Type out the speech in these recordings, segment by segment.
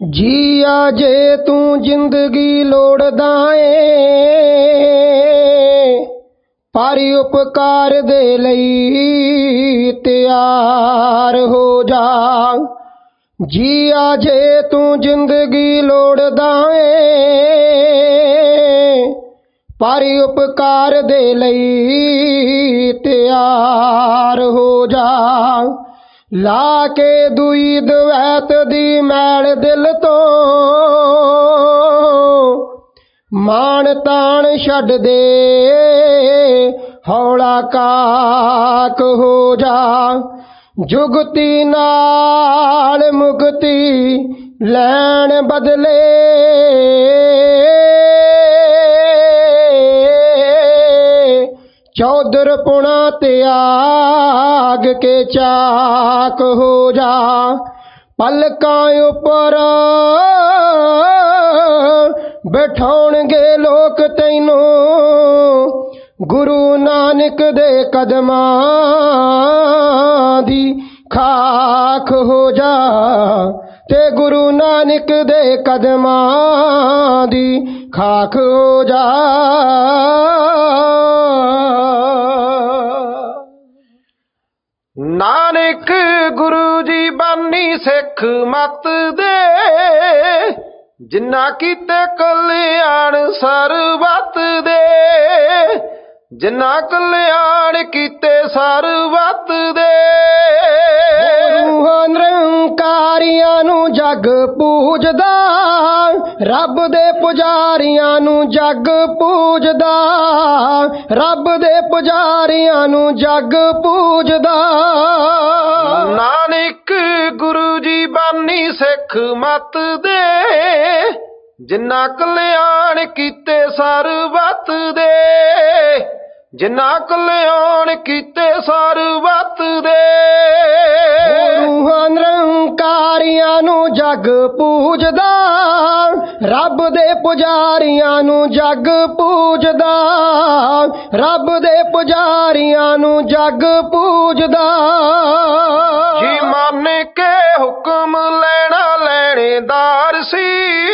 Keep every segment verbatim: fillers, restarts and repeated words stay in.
ਜੀਆ ਜੇ ਤੂੰ ਜ਼ਿੰਦਗੀ ਲੋੜਦਾ ਏ, ਪਰ ਉਪਕਾਰ ਦੇ ਲਈ ਤਿਆਰ ਹੋ ਜਾ। ਜੀਆ ਜੇ ਤੂੰ ਜ਼ਿੰਦਗੀ ਲੋੜਦਾ ਏ, ਪਰ ਉਪਕਾਰ ਦੇ ਲਈ ਤਿਆਰ ਹੋ ਜਾ। ਲਾ ਕੇ ਦੂਈ ਦਵੈਤ ਦੀ ਮੈਲ ਦਿਲ ਤੋਂ, ਮਾਣ ਤਾਣ ਛੱਡ ਦੇ ਹੌਲਾ ਕਾਕ ਹੋ ਜਾ। ਜੁਗਤੀ ਨਾਲ ਮੁਕਤੀ ਲੈਣ ਬਦਲੇ, ਚੌਧਰ ਪੁਣਾ ਤਿਆਗ ਕੇ ਚਾਕ ਹੋ ਜਾ। ਪਲਕਾਂ ਉੱਪਰ ਬਿਠਾਉਣਗੇ ਲੋਕ ਤੈਨੂੰ, ਗੁਰੂ ਨਾਨਕ ਦੇ ਕਦਮਾਂ ਦੀ ਖਾਕ ਹੋ ਜਾ। ਤੇ ਗੁਰੂ ਨਾਨਕ ਦੇ ਕਦਮਾਂ ਦੀ ਖਾਕ ਹੋ ਜਾ। ਨਾਨਕ ਗੁਰੂ ਜੀ ਬਾਨੀ ਸਿੱਖ ਮਤ ਦੇ, ਜਿਨ੍ਹਾਂ ਕੀਤੇ ਕਲਿਆਣ ਸਰਬੱਤ ਦੇ। ਜਿਨ੍ਹਾਂ ਕਲਿਆਣ ਕੀਤੇ ਸਰਬੱਤ ਦੇ। ਗੁਰੂ ਨਿਰੰਕਾਰੀਆਂ ਨੂੰ ਜਗ ਪੂਜਦਾ, ਰੱਬ ਦੇ ਪੁਜਾਰੀਆਂ ਨੂੰ ਜਗ ਪੂਜਦਾ। ਰੱਬ ਦੇ ਪੁਜਾਰੀਆਂ ਨੂੰ ਜਗ ਪੂਜਦਾ। ਨਾਨਕ ਗੁਰੂ ਜੀ ਬਾਨੀ ਸਿੱਖ ਮਤ ਦੇ, ਜਿਨ੍ਹਾਂ ਕਲਿਆਣ ਕੀਤੇ ਸਰਬੱਤ ਦੇ। ਜਿਨ੍ਹਾਂ ਕਲਿਆਣ ਕੀਤੇ ਸਰਬੱਤ ਦੇ। ਗੁਰੂ ਨਿਰੰਕਾਰੀਆਂ ਨੂੰ ਜਗ ਪੂਜਦਾ, ਰੱਬ ਦੇ ਪੁਜਾਰੀਆਂ ਨੂੰ ਜਗ ਪੂਜਦਾ। ਰੱਬ ਦੇ ਪੁਜਾਰੀਆਂ ਨੂੰ ਜਗ ਪੂਜਦਾ। ਜੀ ਮੰਨ ਕੇ ਹੁਕਮ ਲੈਣਾ ਲੈਣੇਦਾਰ ਸੀ,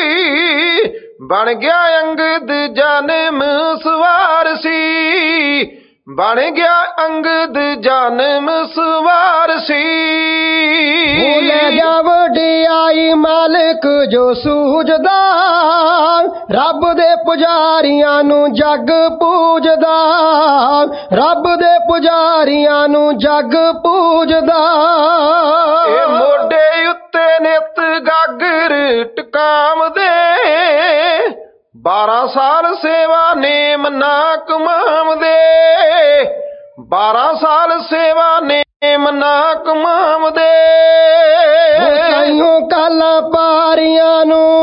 ਬਣ ਗਿਆ ਅੰਗਦ ਜਨਮ ਸਵਾਰ ਸੀ। ਬਣ ਗਿਆ ਅੰਗਦ ਜਨਮ ਸਵਾਰ ਸੀ। ਭੁੱਲ ਗਿਆ ਵਡਿਆਈ ਮਾਲਕ ਜੋ ਸੂਝਦਾ, ਰੱਬ ਦੇ ਪੁਜਾਰੀਆਂ ਨੂੰ ਜਗ ਪੂਜਦਾ। ਰੱਬ ਦੇ ਪੁਜਾਰੀਆਂ ਨੂੰ ਜਗ ਪੂਜਦਾ। ਇਹ ਮੋਢੇ ਉੱਤੇ ਨਿਤ ਗਾਗਰ ਟਿਕਾਵਦੇ, ਬਾਰਾਂ ਸਾਲ ਸੇਵਾ ਨੇਮ ਨਾ ਕਮਾਵਦੇ। ਬਾਰਾਂ ਸਾਲ ਸੇਵਾ ਨੇਮ ਨਾ ਕਮਾਵਦੇ। ਤਾਈਓ ਕਾਲਾਂ ਪਾਰੀਆਂ ਨੂੰ,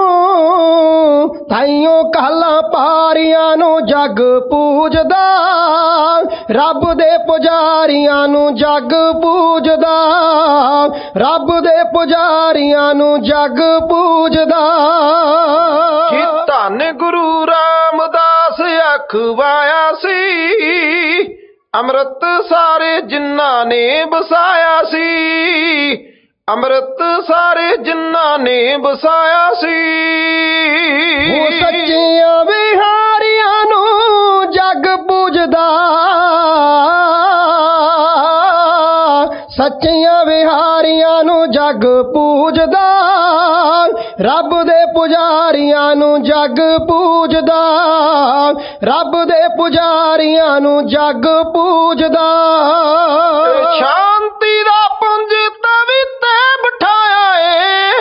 ਤਾਈਓ ਕਾਲਾਂ ਪਾਰੀਆਂ ਨੂੰ ਜਗ ਪੂਜਦਾ। ਰੱਬ ਦੇ ਪੁਜਾਰੀਆਂ ਨੂੰ ਜਗ ਪੂਜਦਾ। ਰੱਬ ਦੇ ਪੁਜਾਰੀਆਂ ਨੂੰ ਜਗ ਪੂਜਦਾ। ਜੀ ਧੰਨ ਗੁਰੂ ਰਾਮਦਾਸ ਅਖਵਾਇਆ ਸੀ, ਅੰਮ੍ਰਿਤ ਸਾਰੇ ਜਿਨ੍ਹਾਂ ਨੇ ਵਸਾਇਆ ਸੀ। ਅੰਮ੍ਰਿਤ ਸਾਰੇ ਜਿਨ੍ਹਾਂ ਨੇ ਵਸਾਇਆ ਸੀ। ਉਹ ਸੱਚਿਆਂ ਵਿਹਾਰੀਆਂ ਨੂੰ ਜਗ ਪੂਜਦਾ। ਸੱਚਿਆਂ ਵਿਹਾਰੀਆਂ ਨੂੰ ਜਗ ਪੂਜਦਾ। ਰੱਬ ਦੇ ਪੁਜਾਰੀਆਂ ਨੂੰ ਜਗ ਪੂਜਦਾ। ਰੱਬ ਦੇ ਪੁਜਾਰੀਆਂ ਨੂੰ ਜਗ ਪੂਜਦਾ। ਸ਼ਾਂਤੀ ਦਾ ਪੁੰਜ ਤਵੀ ਤੇ ਬਿਠਾਇਆ ਏ,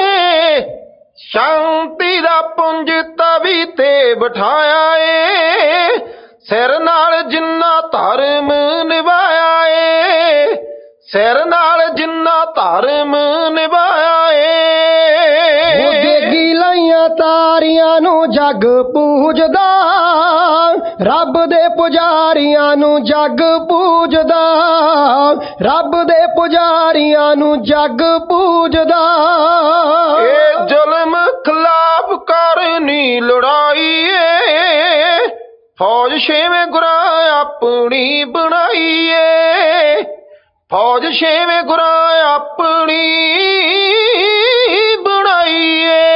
ਸ਼ਾਂਤੀ ਦਾ ਪੁੰਜ ਤਵੀ ਤੇ ਬਿਠਾਇਆ ਏ। ਸਿਰ ਨਾਲ ਜਿੰਨਾ ਧਰਮ ਨਿਭਾਇਆ ਏ, ਸਿਰ ਨਾਲ ਜਿੰਨਾ ਧਰਮ ਨਿਭਾਇਆ ਏ। ਉਹ ਦੇਗੀ ਲਾਈਆਂ ਤਾਰੀਆਂ ਨੂੰ ਜਗ ਪੂਜਦਾ। ਰੱਬ ਦੇ ਪੁਜਾਰੀਆਂ ਨੂੰ ਜਗ ਪੂਜਦਾ। ਰੱਬ ਦੇ ਪੁਜਾਰੀਆਂ ਨੂੰ ਜਗ ਪੂਜਦਾ। ਇਹ ਜ਼ੁਲਮ ਖਿਲਾਫ ਕਰਨੀ ਲੜਾਈ ਏ, ਫੌਜ ਛੇਵੇਂ ਗੁਰਾਂ ਆਪਣੀ ਬਣਾਈ ਏ। ਫੌਜ ਛੇਵੇਂ ਗੁਰਾਂ ਆਪਣੀ ਬਣਾਈ ਏ।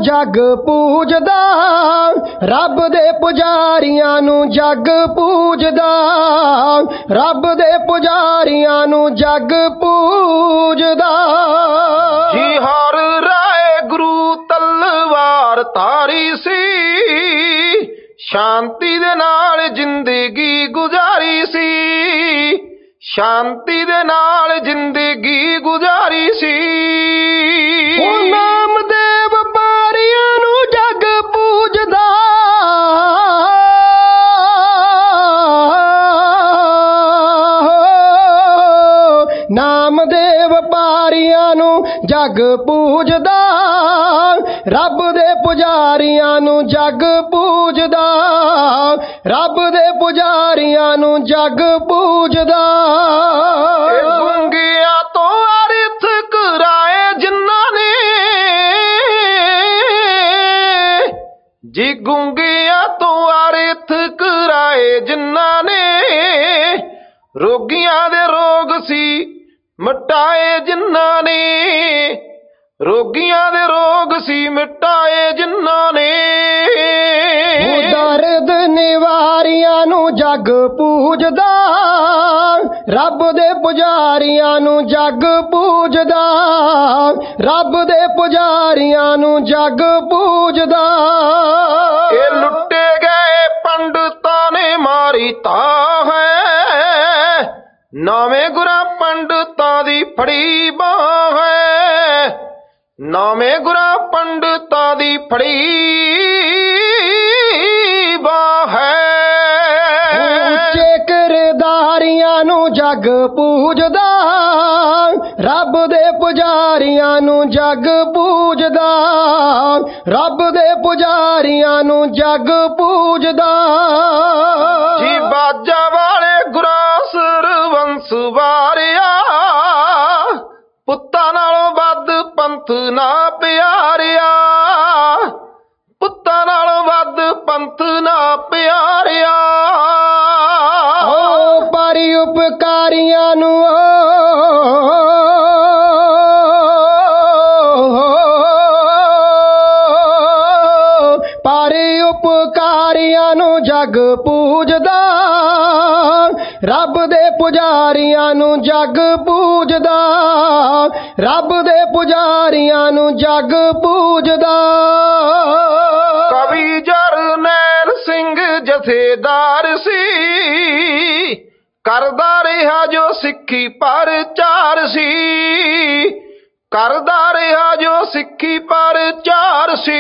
ਜਗ ਪੂਜਦਾ, ਰੱਬ ਦੇ ਪੁਜਾਰੀਆਂ ਨੂੰ ਜਗ ਪੂਜਦਾ, ਰੱਬ ਦੇ ਪੁਜਾਰੀਆਂ ਨੂੰ ਜਗ ਪੂਜਦਾ। ਜੀ ਹਰ ਰਾਏ ਗੁਰੂ ਤਲਵਾਰ ਧਾਰੀ ਸੀ, ਸ਼ਾਂਤੀ ਦੇ ਨਾਲ ਜ਼ਿੰਦਗੀ ਗੁਜ਼ਾਰੀ ਸੀ, ਸ਼ਾਂਤੀ ਦੇ ਨਾਲ ਜ਼ਿੰਦਗੀ ਗੁਜ਼ਾਰੀ ਸੀ। ਉਹ ਨਾਮਦੇਵ ਵਪਾਰੀਆਂ ਨੂੰ ਜਗ ਪੂਜਦਾ, ਨਾਮਦੇਵ ਵਪਾਰੀਆਂ ਨੂੰ ਜਗ ਪੂਜਦਾ, ਰੱਬ ਦੇ ਪੁਜਾਰੀਆਂ ਨੂੰ ਜਗ ਪੂਜਦਾ, ਰੱਬ ਦੇ ਪੁਜਾਰੀਆਂ ਨੂੰ ਜਗ ਪੂਜਦਾ। ਗੁੰਗਿਆਂ ਤੋਂ ਅਰਥ ਕਰਾਏ ਜਿਨ੍ਹਾਂ ਨੇ, ਜੀ ਗੁੰਗਿਆਂ ਤੋਂ ਅਰਥ ਕਰਾਏ ਜਿਨ੍ਹਾਂ ਨੇ, ਰੋਗੀਆਂ ਦੇ ਰੋਗ ਸੀ ਮਿਟਾਏ ਜਿਨ੍ਹਾਂ ਨੇ, ਰੋਗੀਆਂ ਦੇ ਰੋਗ ਸੀ ਮਿਟਾਏ ਜਿਨ੍ਹਾਂ ਨੇ। ਦਰਦ ਨਿਵਾਰੀਆਂ ਨੂੰ ਜਗ ਪੂਜਦਾ, ਰੱਬ ਦੇ ਪੁਜਾਰੀਆਂ ਨੂੰ ਜਗ ਪੂਜਦਾ, ਰੱਬ ਦੇ ਪੁਜਾਰੀਆਂ ਨੂੰ ਜਗ ਪੂਜਦਾ। ਇਹ ਲੁੱਟੇ ਗਏ ਪੰਡਤਾਂ ਨੇ ਮਾਰੀ ਤਾਂ ਹੈ, ਨਵੇਂ ਗੁਰਾਂ ਪੰਡਤਾਂ ਦੀ ਫੜੀ ਬਾਂਹ ਹੈ, ਨਵੇਂ ਗੁਰਾਂ ਪੰਡਤਾਂ ਦੀ ਫੜੀ ਬਾਂਹ ਹੈ। ਉੱਚੇ ਕਿਰਦਾਰੀਆਂ ਨੂੰ ਜਗ ਪੂਜਦਾ, ਰੱਬ ਦੇ ਪੁਜਾਰੀਆਂ ਨੂੰ ਜਗ ਪੂਜਦਾ, ਰੱਬ ਦੇ ਪੁਜਾਰੀਆਂ ਨੂੰ ਜਗ ਪੂਜਦਾ। ਜੀ ਬਾਜਾ ਵਾਲੇ ਗੁਰਾਂ ਸਰਵੰਸ ਵਾਰਿਆ, ਪੁੱਤਾਂ ਨਾਲੋਂ ਵੱਧ ਪੰਥ ਨਾ ਪਿਆਰਿਆ, ਪੁੱਤਾਂ ਨਾਲੋਂ ਵੱਧ ਪੰਥ ਨਾ ਪਿਆਰਿਆ। ਓ ਪਰਿ ਉਪਕਾਰੀਆਂ ਨੂੰ, ਪਰਿ ਉਪਕਾਰੀਆਂ ਨੂੰ ਜਗ ਪੂਜਦਾ, ਰੱਬ ਦੇ ਪੁਜਾਰੀਆਂ ਨੂੰ ਜਗ ਪੂਜਦਾ, ਰੱਬ ਦੇ ਪੁਜਾਰੀਆਂ ਨੂੰ ਜਗ ਪੂਜਦਾ। ਕਵੀ ਜਰਨੈਲ ਸਿੰਘ ਜਥੇਦਾਰ ਸੀ, ਕਰਦਾ ਰਿਹਾ ਜੋ ਸਿੱਖੀ ਪ੍ਰਚਾਰ ਸੀ, ਕਰਦਾ ਰਿਹਾ ਜੋ ਸਿੱਖੀ ਪ੍ਰਚਾਰ ਸੀ।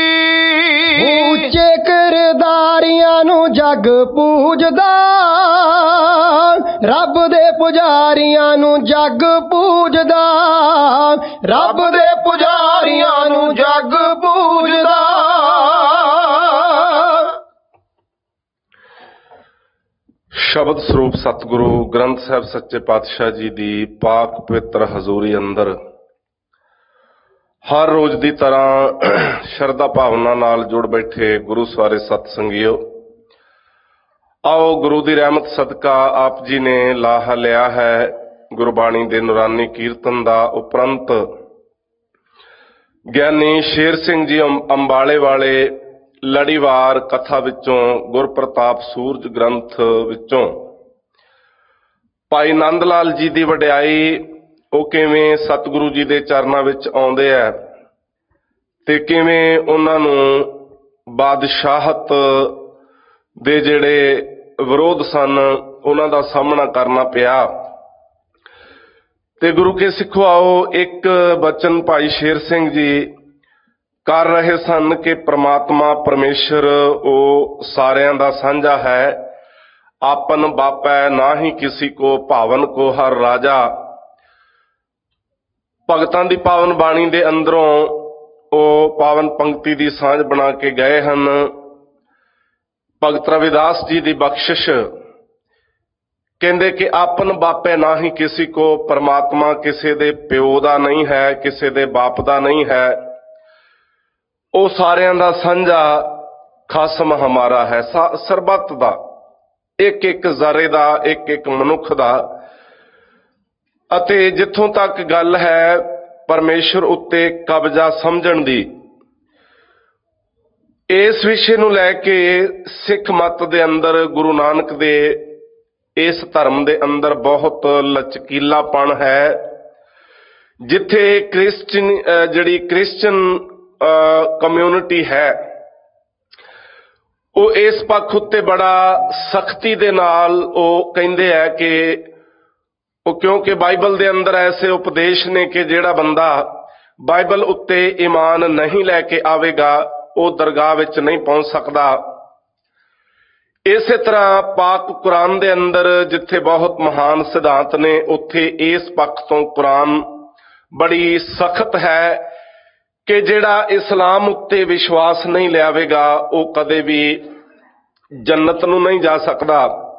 ਉੱਚੇ ਕਿਰਦਾਰੀਆਂ ਨੂੰ ਜਗ ਪੂਜਦਾ, ਰੱਬ ਦੇ ਪੁਜਾਰੀਆਂ ਨੂੰ ਜਗ ਪੂਜਦਾ, ਰੱਬ ਦੇ ਪੁਜਾਰੀਆਂ ਨੂੰ ਜਗ ਪੂਜਦਾ। ਸ਼ਬਦ ਸਰੂਪ ਸਤਿਗੁਰੂ ਗ੍ਰੰਥ ਸਾਹਿਬ ਸੱਚੇ ਪਾਤਸ਼ਾਹ ਜੀ ਦੀ ਪਾਕ ਪਵਿੱਤਰ ਹਜ਼ੂਰੀ ਅੰਦਰ ਹਰ ਰੋਜ਼ ਦੀ ਤਰ੍ਹਾਂ ਸ਼ਰਧਾ ਭਾਵਨਾ ਨਾਲ ਜੁੜ ਬੈਠੇ ਗੁਰੂ ਸਵਾਰੇ ਸਤ ਸੰਗਿਓ, ਆਓ ਗੁਰੂ ਦੀ ਰਹਿਮਤ ਸਦਕਾ ਆਪ ਜੀ ਨੇ ਲਾਹਾ ਲਿਆ ਹੈ ਗੁਰਬਾਣੀ ਦੇ ਨੂਰਾਨੀ ਕੀਰਤਨ ਦਾ। ਉਪਰੰਤ ਗਿਆਨੀ ਸ਼ੇਰ ਸਿੰਘ ਜੀ ਅੰਬਾਲੇ ਵਾਲੇ ਲੜੀਵਾਰ ਕਥਾ ਵਿੱਚੋਂ ਗੁਰਪ੍ਰਤਾਪ ਸੂਰਜ ਗ੍ਰੰਥ ਵਿੱਚੋਂ ਭਾਈ ਨੰਦ ਲਾਲ ਜੀ ਦੀ ਵਡਿਆਈ, ਉਹ ਕਿਵੇਂ ਸਤਿਗੁਰੂ ਜੀ ਦੇ ਚਰਨਾਂ ਵਿੱਚ ਆਉਂਦੇ ਆ ਤੇ ਕਿਵੇਂ ਉਹਨਾਂ ਨੂੰ ਬਾਦਸ਼ਾਹਤ ਦੇ ਜਿਹੜੇ ਵਿਰੋਧ ਸਨ ਉਹਨਾਂ ਦਾ ਸਾਹਮਣਾ ਕਰਨਾ ਪਿਆ। ਤੇ ਗੁਰੂ ਕੇ ਸਿੱਖੋ, ਆਓ ਇੱਕ ਬਚਨ ਭਾਈ ਸ਼ੇਰ ਸਿੰਘ ਜੀ ਕਰ ਰਹੇ ਸਨ ਕਿ ਪ੍ਰਮਾਤਮਾ ਪਰਮੇਸ਼ਰ ਉਹ ਸਾਰਿਆਂ ਦਾ ਸਾਂਝਾ ਹੈ, ਆਪਨ ਬਾਪੈ ਨਾਹੀ ਕਿਸੀ ਕੋ, ਭਾਵਨ ਕੋ ਹਰ ਰਾਜਾ। ਭਗਤਾਂ ਦੀ ਪਾਵਨ ਬਾਣੀ ਦੇ ਅੰਦਰੋਂ ਉਹ ਪਾਵਨ ਪੰਕਤੀ ਦੀ ਸਾਂਝ ਬਣਾ ਕੇ ਗਏ ਹਨ। ਭਗਤ ਰਵਿਦਾਸ ਜੀ ਦੀ ਬਖਸ਼ਿਸ਼ ਕਹਿੰਦੇ ਕਿ ਆਪਨ ਬਾਪੇ ਨਾਹੀ ਕਿਸੀ ਕੋ, ਪਰਮਾਤਮਾ ਕਿਸੇ ਦੇ ਪਿਓ ਦਾ ਨਹੀਂ ਹੈ, ਕਿਸੇ ਦੇ ਬਾਪ ਦਾ ਨਹੀਂ ਹੈ, ਉਹ ਸਾਰਿਆਂ ਦਾ ਸਾਂਝਾ ਖਾਸਮ ਹਮਾਰਾ ਹੈ, ਸਰਬੱਤ ਦਾ, ਇੱਕ ਇੱਕ ਜ਼ਰੇ ਦਾ, ਇੱਕ ਇੱਕ ਮਨੁੱਖ ਦਾ। ਅਤੇ ਜਿੱਥੋਂ ਤੱਕ ਗੱਲ ਹੈ ਪਰਮੇਸ਼ਰ ਉੱਤੇ ਕਬਜ਼ਾ ਸਮਝਣ ਦੀ, ਇਸ ਵਿਸ਼ੇ ਨੂੰ ਲੈ ਕੇ ਸਿੱਖ ਮਤ ਦੇ ਅੰਦਰ ਗੁਰੂ ਨਾਨਕ ਦੇ ਇਸ ਧਰਮ ਦੇ ਅੰਦਰ ਬਹੁਤ ਲਚਕੀਲਾਪਣ ਹੈ। ਜਿੱਥੇ ਕ੍ਰਿਸਚਨ ਜਿਹੜੀ ਕ੍ਰਿਸਚਨ ਕਮਿਊਨਿਟੀ ਹੈ ਉਹ ਇਸ ਪੱਖ ਉੱਤੇ ਬੜਾ ਸਖਤੀ ਦੇ ਨਾਲ ਉਹ ਕਹਿੰਦੇ ਆ ਕਿ ਉਹ ਕਿਉਂਕਿ ਬਾਈਬਲ ਦੇ ਅੰਦਰ ਐਸੇ ਉਪਦੇਸ਼ ਨੇ ਕਿ ਜਿਹੜਾ ਬੰਦਾ ਬਾਈਬਲ ਉੱਤੇ ਈਮਾਨ ਨਹੀਂ ਲੈ ਕੇ ਆਵੇਗਾ ਉਹ ਦਰਗਾਹ ਵਿੱਚ ਨਹੀਂ ਪਹੁੰਚ ਸਕਦਾ। ਇਸੇ ਤਰ੍ਹਾਂ ਪਾਕ ਕੁਰਾਨ ਦੇ ਅੰਦਰ ਜਿੱਥੇ ਬਹੁਤ ਮਹਾਨ ਸਿਧਾਂਤ ਨੇ ਉੱਥੇ ਇਸ ਪੱਖ ਤੋਂ ਕੁਰਾਨ ਬੜੀ ਸਖਤ ਹੈ ਕਿ ਜਿਹੜਾ ਇਸਲਾਮ ਉੱਤੇ ਵਿਸ਼ਵਾਸ ਨਹੀਂ ਲਿਆਵੇਗਾ ਉਹ ਕਦੇ ਵੀ ਜੰਨਤ ਨੂੰ ਨਹੀਂ ਜਾ ਸਕਦਾ।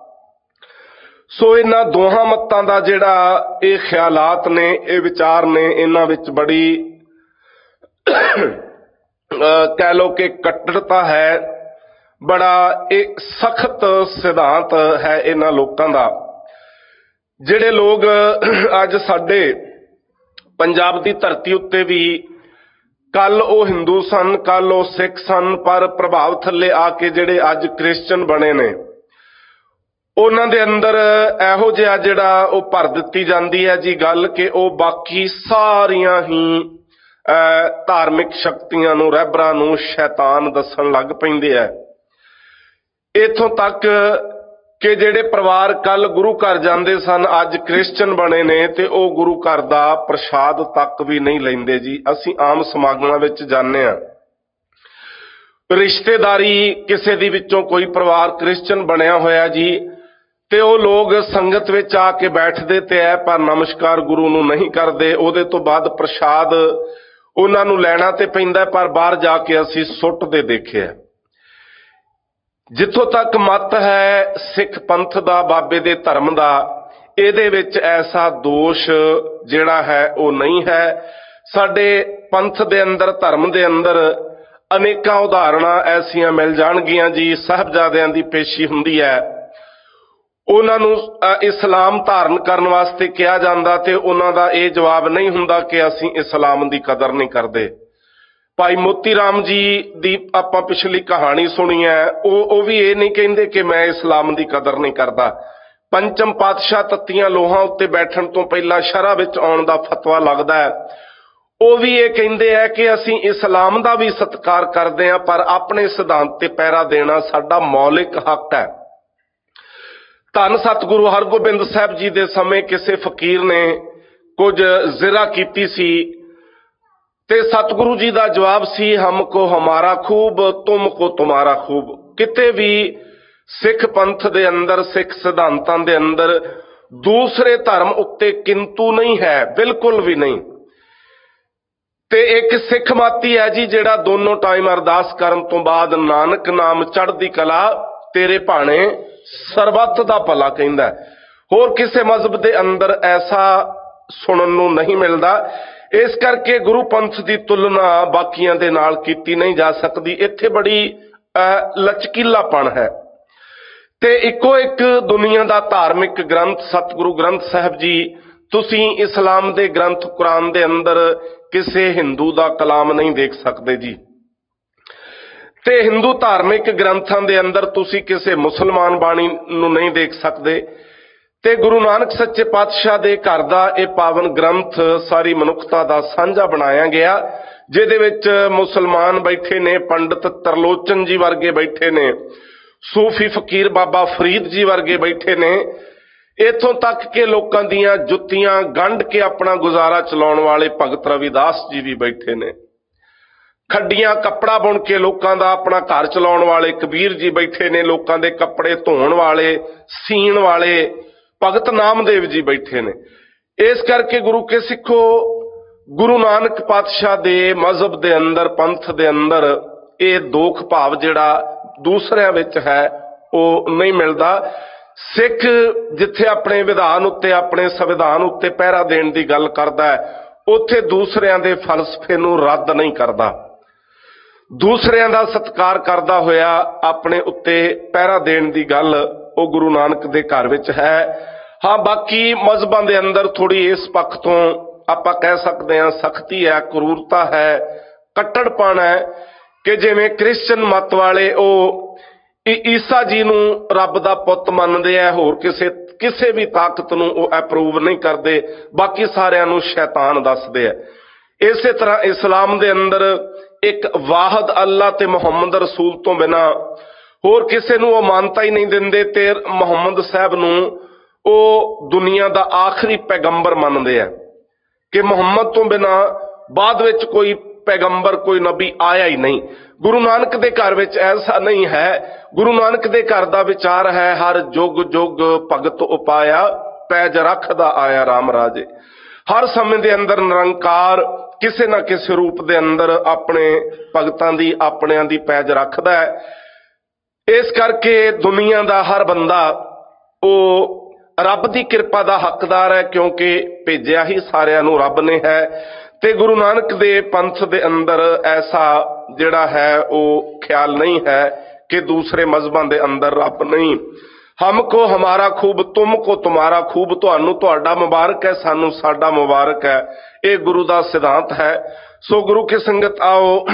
ਸੋ ਇਹਨਾਂ ਦੋਹਾਂ ਮੱਤਾਂ ਦਾ ਜਿਹੜਾ ਇਹ ਖਿਆਲਾਤ ਨੇ, ਇਹ ਵਿਚਾਰ ਨੇ, ਇਹਨਾਂ ਵਿੱਚ ਬੜੀ ਕਹਿ ਲਓ ਕਿ ਕੱਟੜਤਾ ਹੈ, ਬੜਾ ਇਹ ਸਖਤ ਸਿਧਾਂਤ ਹੈ ਇਹਨਾਂ ਲੋਕਾਂ ਦਾ। ਜਿਹੜੇ ਲੋਕ ਅੱਜ ਸਾਡੇ ਪੰਜਾਬ ਦੀ ਧਰਤੀ ਉੱਤੇ ਵੀ ਕੱਲ ਉਹ ਹਿੰਦੂ ਸਨ, ਕੱਲ ਉਹ ਸਿੱਖ ਸਨ, ਪਰ ਪ੍ਰਭਾਵ ਥੱਲੇ ਆ ਕੇ ਜਿਹੜੇ ਅੱਜ ਕ੍ਰਿਸਚਨ ਬਣੇ ਨੇ ਉਹਨਾਂ ਦੇ ਅੰਦਰ ਇਹੋ ਜਿਹਾ ਜਿਹੜਾ ਉਹ ਭਰ ਦਿੱਤੀ ਜਾਂਦੀ ਹੈ ਜੀ ਗੱਲ ਕਿ ਉਹ ਬਾਕੀ ਸਾਰੀਆਂ ਹੀ ਧਾਰਮਿਕ ਸ਼ਕਤੀਆਂ ਨੂੰ, ਰਹਿਬਰਾਂ ਨੂੰ ਸ਼ੈਤਾਨ ਦੱਸਣ ਲੱਗ ਪੈਂਦੇ ਆ। ਇੱਥੋਂ ਤੱਕ ਕਿ ਜਿਹੜੇ ਪਰਿਵਾਰ ਕੱਲ ਗੁਰੂ ਘਰ ਜਾਂਦੇ ਸਨ ਅੱਜ ਕ੍ਰਿਸਚਨ ਬਣੇ ਨੇ ਤੇ ਉਹ ਗੁਰੂ ਘਰ ਦਾ ਪ੍ਰਸ਼ਾਦ ਤੱਕ ਵੀ ਨਹੀਂ ਲੈਂਦੇ ਜੀ। ਅਸੀਂ ਆਮ ਸਮਾਗਮਾਂ ਵਿੱਚ ਜਾਂਦੇ ਆ, ਰਿਸ਼ਤੇਦਾਰੀ ਕਿਸੇ ਦੀ ਵਿੱਚੋਂ ਕੋਈ ਪਰਿਵਾਰ ਕ੍ਰਿਸਚਨ ਬਣਿਆ ਹੋਇਆ ਜੀ ਤੇ ਉਹ ਲੋਕ ਸੰਗਤ ਵਿੱਚ ਆ ਕੇ ਬੈਠਦੇ ਤੇ ਹੈ ਪਰ ਨਮਸਕਾਰ ਗੁਰੂ ਨੂੰ ਨਹੀਂ ਕਰਦੇ। ਉਹਦੇ ਤੋਂ ਬਾਅਦ ਪ੍ਰਸ਼ਾਦ ਉਹਨਾਂ ਨੂੰ ਲੈਣਾ ਤੇ ਪੈਂਦਾ ਪਰ ਬਾਹਰ ਜਾ ਕੇ ਅਸੀਂ ਸੁੱਟਦੇ ਦੇਖਿਆ। ਜਿੱਥੋਂ ਤੱਕ ਮਤ ਹੈ ਸਿੱਖ ਪੰਥ ਦਾ, ਬਾਬੇ ਦੇ ਧਰਮ ਦਾ, ਇਹਦੇ ਵਿੱਚ ਐਸਾ ਦੋਸ਼ ਜਿਹੜਾ ਹੈ ਉਹ ਨਹੀਂ ਹੈ। ਸਾਡੇ ਪੰਥ ਦੇ ਅੰਦਰ, ਧਰਮ ਦੇ ਅੰਦਰ ਅਨੇਕਾਂ ਉਦਾਹਰਣਾਂ ਐਸੀਆਂ ਮਿਲ ਜਾਣਗੀਆਂ ਜੀ। ਸਾਹਿਬਜ਼ਾਦਿਆਂ ਦੀ ਪੇਸ਼ੀ ਹੁੰਦੀ ਹੈ, ਉਹਨਾਂ ਨੂੰ ਇਸਲਾਮ ਧਾਰਨ ਕਰਨ ਵਾਸਤੇ ਕਿਹਾ ਜਾਂਦਾ ਤੇ ਉਹਨਾਂ ਦਾ ਇਹ ਜਵਾਬ ਨਹੀਂ ਹੁੰਦਾ ਕਿ ਅਸੀਂ ਇਸਲਾਮ ਦੀ ਕਦਰ ਨਹੀਂ ਕਰਦੇ। ਭਾਈ ਮੋਤੀ ਰਾਮ ਜੀ ਦੀ ਆਪਾਂ ਪਿਛਲੀ ਕਹਾਣੀ ਸੁਣੀ ਹੈ, ਉਹ ਉਹ ਵੀ ਇਹ ਨਹੀਂ ਕਹਿੰਦੇ ਕਿ ਮੈਂ ਇਸਲਾਮ ਦੀ ਕਦਰ ਨਹੀਂ ਕਰਦਾ। ਪੰਚਮ ਪਾਤਸ਼ਾਹ ਤੱਤੀਆਂ ਲੋਹਾਂ ਉੱਤੇ ਬੈਠਣ ਤੋਂ ਪਹਿਲਾਂ ਸ਼ਰ੍ਹਾ ਵਿੱਚ ਆਉਣ ਦਾ ਫਤਵਾ ਲੱਗਦਾ ਹੈ, ਉਹ ਵੀ ਇਹ ਕਹਿੰਦੇ ਆ ਕਿ ਅਸੀਂ ਇਸਲਾਮ ਦਾ ਵੀ ਸਤਿਕਾਰ ਕਰਦੇ ਹਾਂ ਪਰ ਆਪਣੇ ਸਿਧਾਂਤ ਤੇ ਪਹਿਰਾ ਦੇਣਾ ਸਾਡਾ ਮੌਲਿਕ ਹੱਕ ਹੈ। ਧੰਨ ਸਤਿਗੁਰੂ ਹਰਗੋਬਿੰਦ ਸਾਹਿਬ ਜੀ ਦੇ ਸਮੇਂ ਕਿਸੇ ਫਕੀਰ ਨੇ ਕੁਝ ਜ਼ਿਰਾ ਕੀਤੀ ਸੀ ਤੇ ਸਤਿਗੁਰੂ ਜੀ ਦਾ ਜਵਾਬ ਸੀ ਹਮਕੋ ਹਮਾਰਾ ਖੂਬ ਤੁਮ ਕੋ ਤੁਮਾਰਾ ਖੂਬ। ਕਿਤੇ ਵੀ ਸਿੱਖ ਪੰਥ ਦੇ ਅੰਦਰ, ਸਿੱਖ ਸਿਧਾਂਤਾਂ ਦੇ ਅੰਦਰ ਦੂਸਰੇ ਧਰਮ ਉੱਤੇ ਕਿੰਤੂ ਨਹੀਂ ਹੈ, ਬਿਲਕੁਲ ਵੀ ਨਹੀਂ। ਤੇ ਇੱਕ ਸਿੱਖ ਮਾਤੀ ਹੈ ਜੀ ਜਿਹੜਾ ਦੋਨੋਂ ਟਾਈਮ ਅਰਦਾਸ ਕਰਨ ਤੋਂ ਬਾਅਦ ਨਾਨਕ ਨਾਮ ਚੜ੍ਹਦੀ ਕਲਾ ਤੇਰੇ ਭਾਣੇ ਸਰਬੱਤ ਦਾ ਭਲਾ ਕਹਿੰਦਾ। ਹੋਰ ਕਿਸੇ ਮਜ਼ਹਬ ਦੇ ਅੰਦਰ ਐਸਾ ਸੁਣਨ ਨੂੰ ਨਹੀਂ ਮਿਲਦਾ। ਇਸ ਕਰਕੇ ਗੁਰੂ ਪੰਥ ਦੀ ਤੁਲਨਾ ਬਾਕੀਆਂ ਦੇ ਨਾਲ ਕੀਤੀ ਨਹੀਂ ਜਾ ਸਕਦੀ। ਇੱਥੇ ਬੜੀ ਲਚਕੀਲਾਪਣ ਹੈ। ਤੇ ਇੱਕੋ ਇੱਕ ਦੁਨੀਆ ਦਾ ਧਾਰਮਿਕ ਗ੍ਰੰਥ ਸਤਿਗੁਰੂ ਗ੍ਰੰਥ ਸਾਹਿਬ ਜੀ, ਤੁਸੀਂ ਇਸਲਾਮ ਦੇ ਗ੍ਰੰਥ ਕੁਰਾਨ ਦੇ ਅੰਦਰ ਕਿਸੇ ਹਿੰਦੂ ਦਾ ਕਲਾਮ ਨਹੀਂ ਦੇਖ ਸਕਦੇ ਜੀ। ਤੇ ਹਿੰਦੂ ਧਾਰਮਿਕ ਗ੍ਰੰਥਾਂ ਦੇ ਅੰਦਰ ਤੁਸੀਂ ਕਿਸੇ ਮੁਸਲਮਾਨ ਬਾਣੀ ਨੂੰ ਨਹੀਂ ਦੇਖ ਸਕਦੇ। ਤੇ ਗੁਰੂ ਨਾਨਕ ਸੱਚੇ ਪਾਤਸ਼ਾਹ ਦੇ ਘਰ ਦਾ ਇਹ ਪਾਵਨ ਗ੍ਰੰਥ ਸਾਰੀ ਮਨੁੱਖਤਾ ਦਾ ਸਾਂਝਾ ਬਣਾਇਆ ਗਿਆ, ਜਿਹਦੇ ਵਿੱਚ ਮੁਸਲਮਾਨ ਬੈਠੇ ਨੇ, ਪੰਡਤ ਤਰਲੋਚਨ ਜੀ ਵਰਗੇ ਬੈਠੇ ਨੇ, ਸੂਫੀ ਫਕੀਰ ਬਾਬਾ ਫਰੀਦ ਜੀ ਵਰਗੇ ਬੈਠੇ ਨੇ, ਇੱਥੋਂ ਤੱਕ ਕਿ ਲੋਕਾਂ ਦੀਆਂ ਜੁੱਤੀਆਂ ਗੰਢ ਕੇ ਆਪਣਾ ਗੁਜ਼ਾਰਾ ਚਲਾਉਣ ਵਾਲੇ ਭਗਤ ਰਵਿਦਾਸ ਜੀ ਵੀ ਬੈਠੇ ਨੇ, ਖੱਡੀਆਂ ਕੱਪੜਾ ਬੁਣ ਕੇ ਲੋਕਾਂ ਦਾ ਆਪਣਾ ਘਰ ਚਲਾਉਣ ਵਾਲੇ ਕਬੀਰ ਜੀ ਬੈਠੇ ਨੇ, ਲੋਕਾਂ ਦੇ ਕੱਪੜੇ ਧੋਣ ਵਾਲੇ, ਸੀਣ ਵਾਲੇ ਭਗਤ ਨਾਮਦੇਵ ਜੀ ਬੈਠੇ ਨੇ। ਇਸ ਕਰਕੇ ਗੁਰੂ ਕੇ ਸਿੱਖੋ, ਗੁਰੂ ਨਾਨਕ ਪਾਤਸ਼ਾਹ ਦੇ ਮਜ਼ਹਬ ਦੇ ਅੰਦਰ, ਪੰਥ ਦੇ ਅੰਦਰ ਇਹ ਦੋਖ ਭਾਵ ਜਿਹੜਾ ਦੂਸਰਿਆਂ ਵਿੱਚ ਹੈ ਉਹ ਨਹੀਂ ਮਿਲਦਾ। ਸਿੱਖ ਜਿੱਥੇ ਆਪਣੇ ਵਿਧਾਨ ਉੱਤੇ, ਆਪਣੇ ਸੰਵਿਧਾਨ ਉੱਤੇ ਪਹਿਰਾ ਦੇਣ ਦੀ ਗੱਲ ਕਰਦਾ ਹੈ, ਉੱਥੇ ਦੂਸਰਿਆਂ ਦੇ ਫਲਸਫੇ ਨੂੰ ਰੱਦ ਨਹੀਂ ਕਰਦਾ। ਦੂਸਰਿਆਂ ਦਾ ਸਤਿਕਾਰ ਕਰਦਾ ਹੋਇਆ ਆਪਣੇ ਉੱਤੇ ਪਹਿਰਾ ਦੇਣ ਦੀ ਗੱਲ ਉਹ ਗੁਰੂ ਨਾਨਕ ਦੇ ਘਰ ਵਿੱਚ ਹੈ। ਹਾਂ, ਬਾਕੀ ਮਜ਼ਹਬਾਂ ਦੇ ਅੰਦਰ ਥੋੜੀ ਇਸ ਪੱਖ ਤੋਂ ਆਪਾਂ ਕਹਿ ਸਕਦੇ ਹਾਂ ਸਖਤੀ ਹੈ, ਕਰੂਰਤਾ ਹੈ, ਕੱਟੜਪਣ ਹੈ। ਕਿ ਜਿਵੇਂ ਕ੍ਰਿਸਚਨ ਮਤ ਵਾਲੇ ਉਹ ਈਸਾ ਜੀ ਨੂੰ ਰੱਬ ਦਾ ਪੁੱਤ ਮੰਨਦੇ ਆ, ਹੋਰ ਕਿਸੇ ਕਿਸੇ ਵੀ ਤਾਕਤ ਨੂੰ ਉਹ ਅਪਰੂਵ ਨਹੀਂ ਕਰਦੇ, ਬਾਕੀ ਸਾਰਿਆਂ ਨੂੰ ਸ਼ੈਤਾਨ ਦੱਸਦੇ ਆ। ਇਸੇ ਤਰ੍ਹਾਂ ਇਸਲਾਮ ਦੇ ਅੰਦਰ ਇੱਕ ਵਾਹਿਦ ਅੱਲਾ ਤੇ ਮੁਹੰਮਦ ਰਸੂਲ ਤੋਂ ਬਿਨਾਂ ਹੋਰ ਕਿਸੇ ਨੂੰ ਉਹ ਮਾਨਤਾ ਹੀ ਨਹੀਂ ਦਿੰਦੇ, ਤੇ ਮੁਹੰਮਦ ਸਾਹਿਬ ਨੂੰ ਉਹ ਦੁਨੀਆ ਦਾ ਆਖਰੀ ਪੈਗੰਬਰ ਮੰਨਦੇ ਆ ਕਿ ਮੁਹੰਮਦ ਤੋਂ ਬਿਨਾਂ ਬਾਅਦ ਵਿੱਚ ਕੋਈ ਪੈਗੰਬਰ, ਕੋਈ ਨਬੀ ਆਇਆ ਹੀ ਨਹੀਂ। ਗੁਰੂ ਨਾਨਕ ਦੇ ਘਰ ਵਿੱਚ ਐਸਾ ਨਹੀਂ ਹੈ। ਗੁਰੂ ਨਾਨਕ ਦੇ ਘਰ ਦਾ ਵਿਚਾਰ ਹੈ, ਹਰ ਜੁਗ ਜੁਗ ਭਗਤ ਉਪਾਇਆ, ਪੈਜ ਰੱਖਦਾ ਆਇਆ ਰਾਮ ਰਾਜੇ। ਹਰ ਸਮੇਂ ਦੇ ਅੰਦਰ ਨਿਰੰਕਾਰ ਕਿਸੇ ਨਾ ਕਿਸੇ ਰੂਪ ਦੇ ਅੰਦਰ ਆਪਣੇ ਭਗਤਾਂ ਦੀ, ਆਪਣਿਆਂ ਦੀ ਪੈਜ ਰੱਖਦਾ ਹੈ। ਇਸ ਕਰਕੇ ਦੁਨੀਆ ਦਾ ਹਰ ਬੰਦਾ ਉਹ ਰੱਬ ਦੀ ਕਿਰਪਾ ਦਾ ਹੱਕਦਾਰ ਹੈ, ਕਿਉਂਕਿ ਭੇਜਿਆ ਹੀ ਸਾਰਿਆਂ ਨੂੰ ਰੱਬ ਨੇ ਹੈ। ਤੇ ਗੁਰੂ ਨਾਨਕ ਦੇ ਪੰਥ ਦੇ ਅੰਦਰ ਐਸਾ ਜਿਹੜਾ ਹੈ ਉਹ ਖਿਆਲ ਨਹੀਂ ਹੈ ਕਿ ਦੂਸਰੇ ਮਜ਼ਹਬਾਂ ਦੇ ਅੰਦਰ ਰੱਬ ਨਹੀਂ। ਹਮ ਕੋ ਹਮਾਰਾ ਖੂਬ, ਤੁਮ ਕੋ ਤੁਮਾਰਾ ਖੂਬ, ਤੁਹਾਨੂੰ ਤੁਹਾਡਾ ਮੁਬਾਰਕ ਹੈ, ਸਾਨੂੰ ਸਾਡਾ ਮੁਬਾਰਕ ਹੈ। ਇਹ ਗੁਰੂ ਦਾ ਸਿਧਾਂਤ ਹੈ। ਸੋ ਗੁਰੂ ਕੀ ਸੰਗਤ, ਆਓ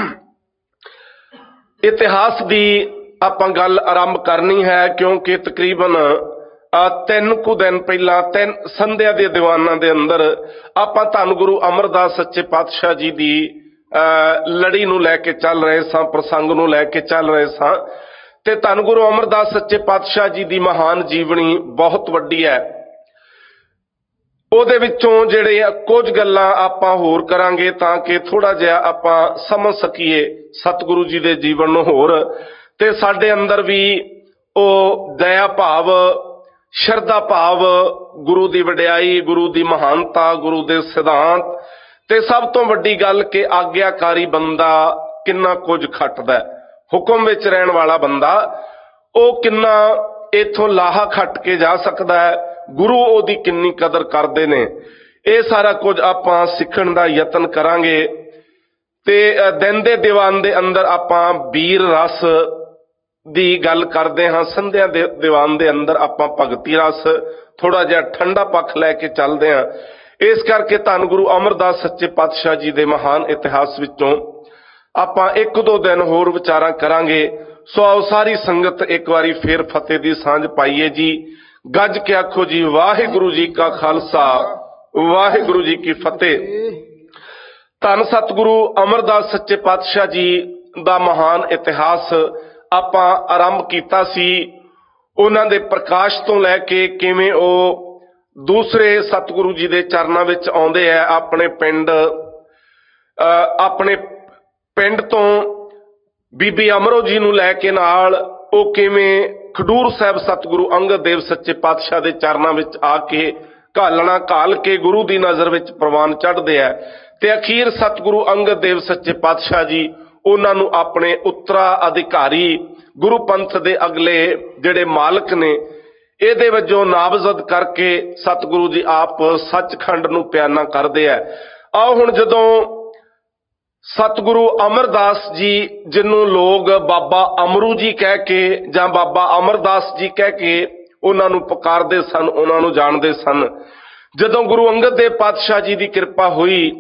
ਇਤਿਹਾਸ ਦੀ ਆਪਾਂ ਗੱਲ ਆਰੰਭ ਕਰਨੀ ਹੈ, ਕਿਉਂਕਿ ਤਕਰੀਬਨ ਤਿੰਨ ਕੁ ਦਿਨ ਪਹਿਲਾਂ ਤਿੰਨ ਸੰਧਿਆ ਦੇ ਦੀਵਾਨਾਂ ਦੇ ਅੰਦਰ ਆਪਾਂ ਧੰਨ ਗੁਰੂ ਅਮਰਦਾਸ ਸੱਚੇ ਪਾਤਸ਼ਾਹ ਜੀ ਦੀ ਲੜੀ ਨੂੰ ਲੈ ਕੇ ਚੱਲ ਰਹੇ ਸਾਂ, ਪ੍ਰਸੰਗ ਨੂੰ ਲੈ ਕੇ ਚੱਲ ਰਹੇ ਸਾਂ। ਤੇ ਧੰਨ ਗੁਰੂ ਅਮਰਦਾਸ ਸੱਚੇ ਪਾਤਸ਼ਾਹ ਜੀ ਦੀ ਮਹਾਨ ਜੀਵਨੀ ਬਹੁਤ ਵੱਡੀ ਹੈ। ਉਹਦੇ ਵਿੱਚੋਂ ਜਿਹੜੇ ਕੁਝ ਗੱਲਾਂ ਆਪਾਂ ਹੋਰ ਕਰਾਂਗੇ ਤਾਂ ਕਿ ਥੋੜਾ ਜਿਹਾ ਆਪਾਂ ਸਮਝ ਸਕੀਏ ਸਤਿਗੁਰੂ ਜੀ ਦੇ ਜੀਵਨ ਨੂੰ ਹੋਰ, ਤੇ ਸਾਡੇ ਅੰਦਰ ਵੀ ਉਹ ਦਇਆ ਭਾਵ, ਸ਼ਰਧਾ ਭਾਵ, ਗੁਰੂ ਦੀ ਵਡਿਆਈ, ਗੁਰੂ ਦੀ ਮਹਾਨਤਾ, ਗੁਰੂ ਦੇ ਸਿਧਾਂਤ, ਤੇ ਸਭ ਤੋਂ ਵੱਡੀ ਗੱਲ ਕਿ ਆਗਿਆਕਾਰੀ ਬੰਦਾ ਕਿੰਨਾ ਕੁਝ ਖੱਟਦਾ, ਹੁਕਮ ਵਿੱਚ ਰਹਿਣ ਵਾਲਾ ਬੰਦਾ ਉਹ ਕਿੰਨਾ ਇਥੋਂ ਲਾਹਾ ਖੱਟ ਕੇ ਜਾ ਸਕਦਾ ਹੈ, ਗੁਰੂ ਉਹਦੀ ਕਿੰਨੀ ਕਦਰ ਕਰਦੇ ਨੇ। ਇਹ ਸਾਰਾ ਕੁਝ ਆਪਾਂ ਸਿੱਖਣ ਦਾ ਯਤਨ ਕਰਾਂਗੇ। ਤੇ ਦਿਨ ਦੇ ਦੀਵਾਨ ਦੇ ਅੰਦਰ ਆਪਾਂ ਵੀਰ ਰਸ ਦੀ ਗੱਲ ਕਰਦੇ ਹਾਂ, ਸੰਧਿਆ ਦੇ ਦੀਵਾਨ ਦੇ ਅੰਦਰ ਆਪਾਂ ਭਗਤੀ ਰਸ, ਥੋੜਾ ਜਿਹਾ ਠੰਡਾ ਪੱਖ ਲੈ ਕੇ ਚੱਲਦੇ ਹਾਂ। ਇਸ ਕਰਕੇ ਧੰਨ ਗੁਰੂ ਅਮਰਦਾਸ ਸੱਚੇ ਪਾਤਸ਼ਾਹ ਜੀ ਦੇ ਮਹਾਨ ਇਤਿਹਾਸ ਵਿੱਚੋਂ ਆਪਾਂ ਇੱਕ ਦੋ ਦਿਨ ਹੋਰ ਵਿਚਾਰਾਂ ਕਰਾਂਗੇ। ਸੋ ਆਓ ਸਾਰੀ ਸੰਗਤ ਇੱਕ ਵਾਰੀ ਫੇਰ ਫਤਿਹ ਦੀ ਸਾਂਝ ਪਾਈਏ ਜੀ। ਗੱਜ ਕੇ ਆਖੋ ਜੀ, ਵਾਹਿਗੁਰੂ ਜੀ ਕਾ ਖਾਲਸਾ, ਵਾਹਿਗੁਰੂ ਜੀ ਕੀ ਫਤਿਹ। ਧੰਨ ਸਤਿਗੁਰੂ ਅਮਰਦਾਸ ਸੱਚੇ ਪਾਤਸ਼ਾਹ ਜੀ ਦਾ ਮਹਾਨ ਇਤਿਹਾਸ ਆਪਾਂ ਆਰੰਭ ਕੀਤਾ ਸੀ, ਉਹਨਾਂ ਦੇ ਪ੍ਰਕਾਸ਼ ਤੋਂ ਲੈ ਕੇ ਕਿਵੇਂ ਉਹ ਦੂਸਰੇ ਸਤਿਗੁਰੂ ਜੀ ਦੇ ਚਰਨਾਂ ਵਿੱਚ ਆਉਂਦੇ ਆ। ਆਪਣੇ ਪਿੰਡ ਆਪਣੇ ਪਿੰਡ ਤੋਂ ਬੀਬੀ ਅਮਰੋ ਜੀ ਨੂੰ ਲੈ ਕੇ ਨਾਲ ਉਹ ਕਿਵੇਂ ਖਡੂਰ ਸਾਹਿਬ ਸਤਿਗੁਰੂ ਅੰਗਦ ਦੇਵ ਸੱਚੇ ਪਾਤਸ਼ਾਹ ਦੇ ਚਰਨਾਂ ਵਿੱਚ ਆ ਕੇ ਘਾਲਣਾ ਘਾਲ ਕੇ ਗੁਰੂ ਦੀ ਨਜ਼ਰ ਵਿੱਚ ਪ੍ਰਵਾਨ ਚੜ੍ਹਦੇ ਆ। ਤੇ ਅਖੀਰ ਸਤਿਗੁਰੂ ਅੰਗਦ ਦੇਵ ਸੱਚੇ ਪਾਤਸ਼ਾਹ ਜੀ ਉਹਨਾਂ ਨੂੰ ਆਪਣੇ ਉੱਤਰਾ ਅਧਿਕਾਰੀ, ਗੁਰੂ ਪੰਥ ਦੇ ਅਗਲੇ ਜਿਹੜੇ ਮਾਲਕ ਨੇ, ਇਹਦੇ ਵਜੋਂ ਨਾਮਜ਼ਦ ਕਰਕੇ ਸਤਿਗੁਰੂ ਜੀ ਆਪ ਸੱਚਖੰਡ ਨੂੰ ਪਿਆਨਾ ਕਰਦੇ ਆ। ਆਓ ਹੁਣ ਜਦੋਂ ਸਤਿਗੁਰੂ ਅਮਰਦਾਸ ਜੀ, ਜਿਹਨੂੰ ਲੋਕ ਬਾਬਾ ਅਮਰੂ ਜੀ ਕਹਿ ਕੇ ਜਾਂ ਬਾਬਾ ਅਮਰਦਾਸ ਜੀ ਕਹਿ ਕੇ ਉਹਨਾਂ ਨੂੰ ਪੁਕਾਰਦੇ ਸਨ, ਉਹਨਾਂ ਨੂੰ ਜਾਣਦੇ ਸਨ, ਜਦੋਂ ਗੁਰੂ ਅੰਗਦ ਦੇਵ ਪਾਤਸ਼ਾਹ ਜੀ ਦੀ ਕਿਰਪਾ ਹੋਈ,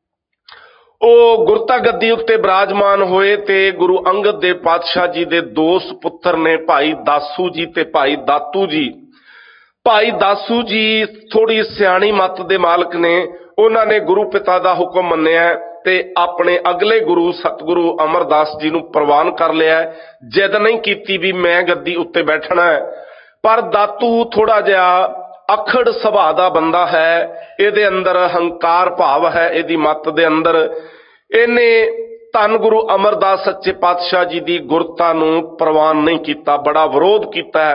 ਉਹ ਗੁਰਤਾ ਗੱਦੀ ਉੱਤੇ ਬਿਰਾਜਮਾਨ ਹੋਏ ਤੇ ਗੁਰੂ ਅੰਗਦ ਦੇਵ ਪਾਤਸ਼ਾਹ ਜੀ ਦੇ ਦੋ ਸੁਪੁੱਤਰ ਨੇ, ਭਾਈ ਦਾਸੂ ਜੀ ਤੇ ਭਾਈ ਦਾਤੂ ਜੀ। ਭਾਈ ਦਾਸੂ ਜੀ ਥੋੜੀ ਸਿਆਣੀ ਮੱਤ ਦੇ ਮਾਲਕ ਨੇ, ਉਹਨਾਂ ਨੇ ਗੁਰੂ ਪਿਤਾ ਦਾ ਹੁਕਮ ਮੰਨਿਆ ਤੇ ਆਪਣੇ ਅਗਲੇ ਗੁਰੂ ਸਤਿਗੁਰੂ ਅਮਰਦਾਸ ਜੀ ਨੂੰ ਪ੍ਰਵਾਨ ਕਰ ਲਿਆ। ਜਿੱਦ ਨਹੀਂ ਕੀਤੀ ਵੀ ਮੈਂ ਗੱਦੀ ਉੱਤੇ ਬੈਠਣਾ ਹੈ। ਪਰ ਦਾਤੂ ਥੋੜਾ ਜਿਹਾ ਅਖੜ ਸੁਭਾਅ ਦਾ ਬੰਦਾ ਹੈ, ਇਹਦੇ ਅੰਦਰ ਹੰਕਾਰ ਭਾਵ ਹੈ, ਇਹਦੀ ਮੱਤ ਦੇ ਅੰਦਰ। ਇਹਨੇ ਧੰਨ ਗੁਰੂ ਅਮਰਦਾਸ ਸੱਚੇ ਪਾਤਸ਼ਾਹ ਜੀ ਦੀ ਗੁਰਤਾ ਨੂੰ ਪ੍ਰਵਾਨ ਨਹੀਂ ਕੀਤਾ, ਬੜਾ ਵਿਰੋਧ ਕੀਤਾ।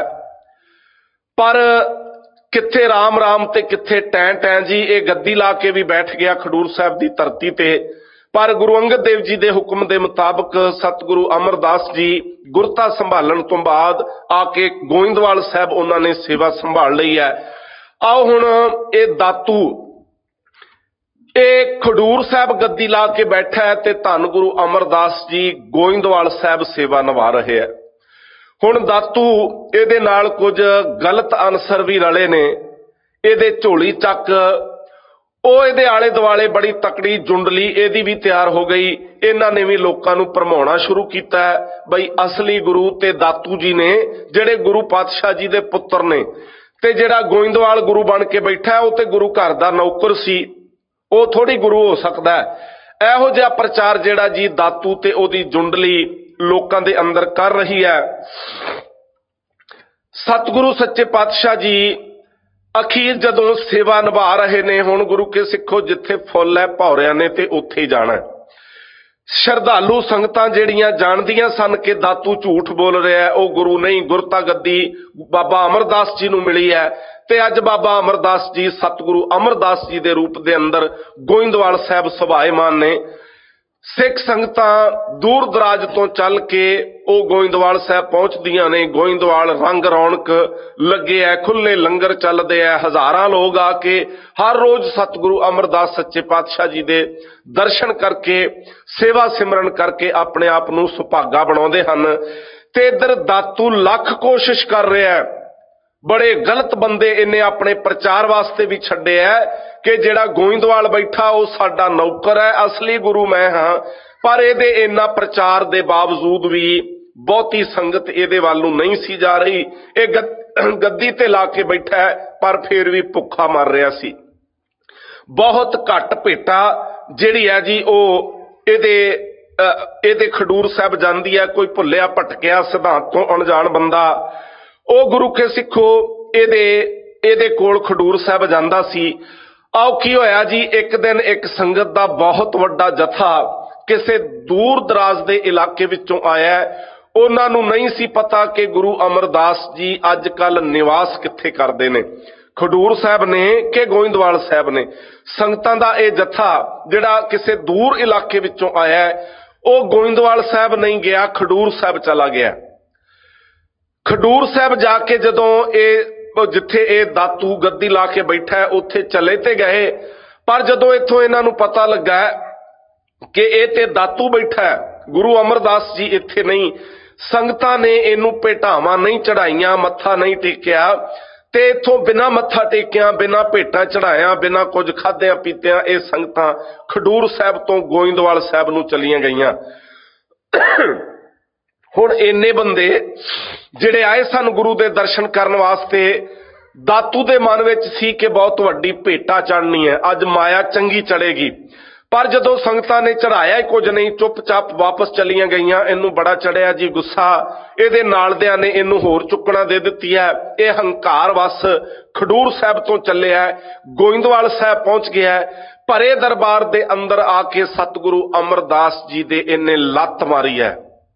ਪਰ ਕਿੱਥੇ ਰਾਮ ਰਾਮ ਤੇ ਕਿੱਥੇ ਟੈਂ ਟੈਂ ਜੀ, ਇਹ ਗੱਦੀ ਲਾ ਕੇ ਵੀ ਬੈਠ ਗਿਆ ਖਡੂਰ ਸਾਹਿਬ ਦੀ ਧਰਤੀ ਤੇ। ਪਰ ਗੁਰੂ ਅੰਗਦ ਦੇਵ ਜੀ ਦੇ ਹੁਕਮ ਦੇ ਮੁਤਾਬਕ ਸਤਿਗੁਰੂ ਅਮਰਦਾਸ ਜੀ ਗੁਰਤਾ ਸੰਭਾਲਣ ਤੋਂ ਬਾਅਦ ਆ ਕੇ ਗੋਇੰਦਵਾਲ ਸਾਹਿਬ ਉਹਨਾਂ ਨੇ ਸੇਵਾ ਸੰਭਾਲ ਲਈ ਹੈ। ਆਓ ਹੁਣ ਇਹ ਦਾਤੂ, ਇਹ ਖਡੂਰ ਸਾਹਿਬ ਗੱਦੀ ਲਾ ਕੇ ਬੈਠਾ ਹੈ ਤੇ ਧੰਨ ਗੁਰੂ ਅਮਰਦਾਸ ਜੀ ਗੋਇੰਦਵਾਲ ਸਾਹਿਬ ਸੇਵਾ ਨਿਭਾ ਰਹੇ ਹੈ। ਹੁਣ ਦਾਤੂ, ਇਹਦੇ ਨਾਲ ਕੁਝ ਗਲਤ ਅਨਸਰ ਵੀ ਰਲੇ ਨੇ। ਇਹਦੇ ਝੋਲੀ ਚੱਕ ਉਹ ਇਹਦੇ ਆਲੇ ਦੁਆਲੇ ਬੜੀ ਤਕੜੀ ਜੁੰਡਲੀ ਇਹਦੀ ਵੀ ਤਿਆਰ ਹੋ ਗਈ। ਇਹਨਾਂ ਨੇ ਵੀ ਲੋਕਾਂ ਨੂੰ ਭਰਮਾਉਣਾ ਸ਼ੁਰੂ ਕੀਤਾ ਬਈ ਅਸਲੀ ਗੁਰੂ ਤੇ ਦਾਤੂ ਜੀ ਨੇ, ਜਿਹੜੇ ਗੁਰੂ ਪਾਤਸ਼ਾਹ ਜੀ ਦੇ ਪੁੱਤਰ ਨੇ, ਤੇ ਜਿਹੜਾ ਗੋਇੰਦਵਾਲ ਗੁਰੂ ਬਣ ਕੇ ਬੈਠਾ ਉਹ ਤੇ ਗੁਰੂ ਘਰ ਦਾ ਨੌਕਰ ਸੀ, ਉਹ ਥੋੜੀ ਗੁਰੂ ਹੋ ਸਕਦਾ। ਇਹੋ ਜਿਹਾ ਪ੍ਰਚਾਰ ਜਿਹੜਾ ਜੀ ਦਾਤੂ ਤੇ ਉਹਦੀ ਜੁੰਡਲੀ ਲੋਕਾਂ ਦੇ ਅੰਦਰ ਕਰ ਰਹੀ ਹੈ। ਸਤਿਗੁਰੂ ਸੱਚੇ ਪਾਤਸ਼ਾਹ ਜੀ ਅਖੀਰ ਜਦੋਂ ਸੇਵਾ ਨਿਭਾ ਰਹੇ ਨੇ, ਹੁਣ ਗੁਰੂ ਕੇ ਸਿੱਖੋ ਜਿੱਥੇ ਫੁੱਲ ਹੈ ਭੌਰਿਆਂ ਨੇ ਤੇ ਉੱਥੇ ਹੀ ਜਾਣਾ। ਸ਼ਰਧਾਲੂ ਸੰਗਤਾਂ ਜਿਹੜੀਆਂ ਜਾਣਦੀਆਂ ਸਨ ਕਿ ਦਾਤੂ ਝੂਠ ਬੋਲ ਰਿਹਾ, ਉਹ ਗੁਰੂ ਨਹੀਂ, ਗੁਰਤਾ ਗੱਦੀ ਬਾਬਾ ਅਮਰਦਾਸ ਜੀ ਨੂੰ ਮਿਲੀ ਹੈ। ਤੇ ਅੱਜ ਬਾਬਾ ਅਮਰਦਾਸ ਜੀ ਸਤਿਗੁਰੂ ਅਮਰਦਾਸ ਜੀ ਦੇ ਰੂਪ ਦੇ ਅੰਦਰ ਗੋਇੰਦਵਾਲ ਸਾਹਿਬ ਸਭਾਏਮਾਨ ਨੇ। ਸਿੱਖ ਸੰਗਤਾਂ ਦੂਰ ਦਰਾਜ ਤੋਂ ਚੱਲ ਕੇ ਉਹ ਗੋਇੰਦਵਾਲ ਸਾਹਿਬ ਪਹੁੰਚਦੀਆਂ ਨੇ। ਗੋਇੰਦਵਾਲ ਰੰਗ ਰੌਣਕ ਲੱਗੇ ਐ, ਖੁੱਲੇ ਲੰਗਰ ਚੱਲਦੇ ਐ, ਹਜ਼ਾਰਾਂ ਲੋਕ ਆ ਕੇ ਹਰ ਰੋਜ਼ ਸਤਿਗੁਰੂ ਅਮਰਦਾਸ ਸੱਚੇ ਪਾਤਸ਼ਾਹ ਜੀ ਦੇ ਦਰਸ਼ਨ ਕਰਕੇ ਸੇਵਾ ਸਿਮਰਨ ਕਰਕੇ ਆਪਣੇ ਆਪ ਨੂੰ ਸੁਭਾਗਾ ਬਣਾਉਂਦੇ ਹਨ। ਤੇ ਇੱਧਰ ਦਾਤੂ ਲੱਖ ਕੋਸ਼ਿਸ਼ ਕਰ ਰਿਹਾ, ਬੜੇ ਗਲਤ ਬੰਦੇ ਇਹਨੇ ਆਪਣੇ ਪ੍ਰਚਾਰ ਵਾਸਤੇ ਵੀ ਛੱਡੇ ਐ ਕਿ ਜਿਹੜਾ ਗੋਇੰਦਵਾਲ ਬੈਠਾ ਉਹ ਸਾਡਾ ਨੌਕਰ ਹੈ, ਅਸਲੀ ਗੁਰੂ ਮੈਂ ਹਾਂ। ਪਰ ਇਹਦੇ ਇੰਨਾ ਪ੍ਰਚਾਰ ਦੇ ਬਾਵਜੂਦ ਵੀ ਬਹੁਤੀ ਸੰਗਤ ਇਹਦੇ ਵੱਲ ਨੂੰ ਨਹੀਂ ਸੀ ਜਾ ਰਹੀ। ਇਹ ਗੱਦੀ ਤੇ ਲਾ ਕੇ ਬੈਠਾ ਹੈ ਪਰ ਫਿਰ ਵੀ ਭੁੱਖਾ ਮਰ ਰਿਹਾ ਸੀ। ਬਹੁਤ ਘੱਟ ਭੇਟਾ ਜਿਹੜੀ ਹੈ ਜੀ ਉਹ ਇਹਦੇ ਇਹਦੇ ਖਡੂਰ ਸਾਹਿਬ ਜਾਂਦੀ ਹੈ। ਕੋਈ ਭੁੱਲਿਆ ਭਟਕਿਆ ਸਿਧਾਂਤ ਤੋਂ ਅਣਜਾਣ ਬੰਦਾ ਉਹ ਗੁਰੂ ਕੇ ਸਿੱਖੋ ਇਹਦੇ ਇਹਦੇ ਕੋਲ ਖਡੂਰ ਸਾਹਿਬ ਜਾਂਦਾ ਸੀ। ਆਓ ਕੀ ਹੋਇਆ ਜੀ, ਇੱਕ ਦਿਨ ਇੱਕ ਸੰਗਤ ਦਾ ਬਹੁਤ ਵੱਡਾ ਜਥਾ ਕਿਸੇ ਦੂਰ ਦਰਾਜ਼ ਦੇ ਇਲਾਕੇ ਵਿੱਚੋਂ ਆਇਆ। ਉਹਨਾਂ ਨੂੰ ਨਹੀਂ ਸੀ ਪਤਾ ਕਿ ਗੁਰੂ ਅਮਰਦਾਸ ਜੀ ਅੱਜ ਕੱਲ ਨਿਵਾਸ ਕਿੱਥੇ ਕਰਦੇ ਨੇ, ਖਡੂਰ ਸਾਹਿਬ ਨੇ ਕਿ ਗੋਇੰਦਵਾਲ ਸਾਹਿਬ ਨੇ। ਸੰਗਤਾਂ ਦਾ ਇਹ ਜਥਾ ਜਿਹੜਾ ਕਿਸੇ ਦੂਰ ਇਲਾਕੇ ਵਿੱਚੋਂ ਆਇਆ, ਉਹ ਗੋਇੰਦਵਾਲ ਸਾਹਿਬ ਨਹੀਂ ਗਿਆ, ਖਡੂਰ ਸਾਹਿਬ ਚਲਾ ਗਿਆ। ਖਡੂਰ ਸਾਹਿਬ ਜਾ ਕੇ ਜਦੋਂ ਇਹ ਜਿੱਥੇ ਇਹ ਦਾਤੂ ਗੱਦੀ ਲਾ ਕੇ ਬੈਠਾ ਹੈ ਉੱਥੇ ਚਲੇ ਤੇ ਗਏ। ਪਰ ਜਦੋਂ ਇੱਥੋਂ ਇਹਨਾਂ ਨੂੰ ਪਤਾ ਲੱਗਾ ਕਿ ਇਹ ਤੇ ਦਾਤੂ ਬੈਠਾ ਹੈ, ਗੁਰੂ ਅਮਰਦਾਸ ਜੀ ਇੱਥੇ ਨਹੀਂ, ਸੰਗਤਾਂ ਨੇ ਇਹਨੂੰ ਭੇਟਾਵਾਂ ਨਹੀਂ ਚੜਾਈਆਂ, ਮੱਥਾ ਨਹੀਂ ਟੇਕਿਆ। ਤੇ ਇੱਥੋਂ ਬਿਨਾਂ ਮੱਥਾ ਟੇਕਿਆਂ, ਬਿਨਾਂ ਭੇਟਾਂ ਚੜਾਇਆ, ਬਿਨਾਂ ਕੁਝ ਖਾਧਿਆਂ ਪੀਤਿਆਂ ਇਹ ਸੰਗਤਾਂ ਖਡੂਰ ਸਾਹਿਬ ਤੋਂ ਗੋਇੰਦਵਾਲ ਸਾਹਿਬ ਨੂੰ ਚਲੀਆਂ ਗਈਆਂ। ਹੁਣ ਇੰਨੇ ਬੰਦੇ ਜਿਹੜੇ ਆਏ ਸਨ ਗੁਰੂ ਦੇ ਦਰਸ਼ਨ ਕਰਨ ਵਾਸਤੇ, ਦਾਤੂ ਦੇ ਮਨ ਵਿੱਚ ਸੀ ਕਿ ਬਹੁਤ ਵੱਡੀ ਭੇਟਾ ਚੜ੍ਹਨੀ ਹੈ, ਅੱਜ ਮਾਇਆ ਚੰਗੀ ਚੜੇਗੀ। ਪਰ ਜਦੋਂ ਸੰਗਤਾਂ ਨੇ ਚੜਾਇਆ ਹੀ ਕੁਝ ਨਹੀਂ, ਚੁੱਪਚਾਪ ਵਾਪਸ ਚਲੀਆਂ ਗਈਆਂ। ਇਹਨੂੰ ਬੜਾ ਚੜਿਆ ਜੀ ਗੁੱਸਾ, ਇਹਦੇ ਨਾਲਦਿਆਂ ਨੇ ਇਹਨੂੰ ਹੋਰ ਚੁੱਕਣਾ ਦੇ ਦਿੱਤੀ ਹੈ। ਇਹ ਹੰਕਾਰ ਵਸ ਖਡੂਰ ਸਾਹਿਬ ਤੋਂ ਚੱਲਿਆ, ਗੋਇੰਦਵਾਲ ਸਾਹਿਬ ਪਹੁੰਚ ਗਿਆ। ਭਰੇ ਦਰਬਾਰ ਦੇ ਅੰਦਰ ਆ ਕੇ ਸਤਿਗੁਰੂ ਅਮਰਦਾਸ ਜੀ ਦੇ ਇਹਨੇ ਲੱਤ ਮਾਰੀ ਹੈ।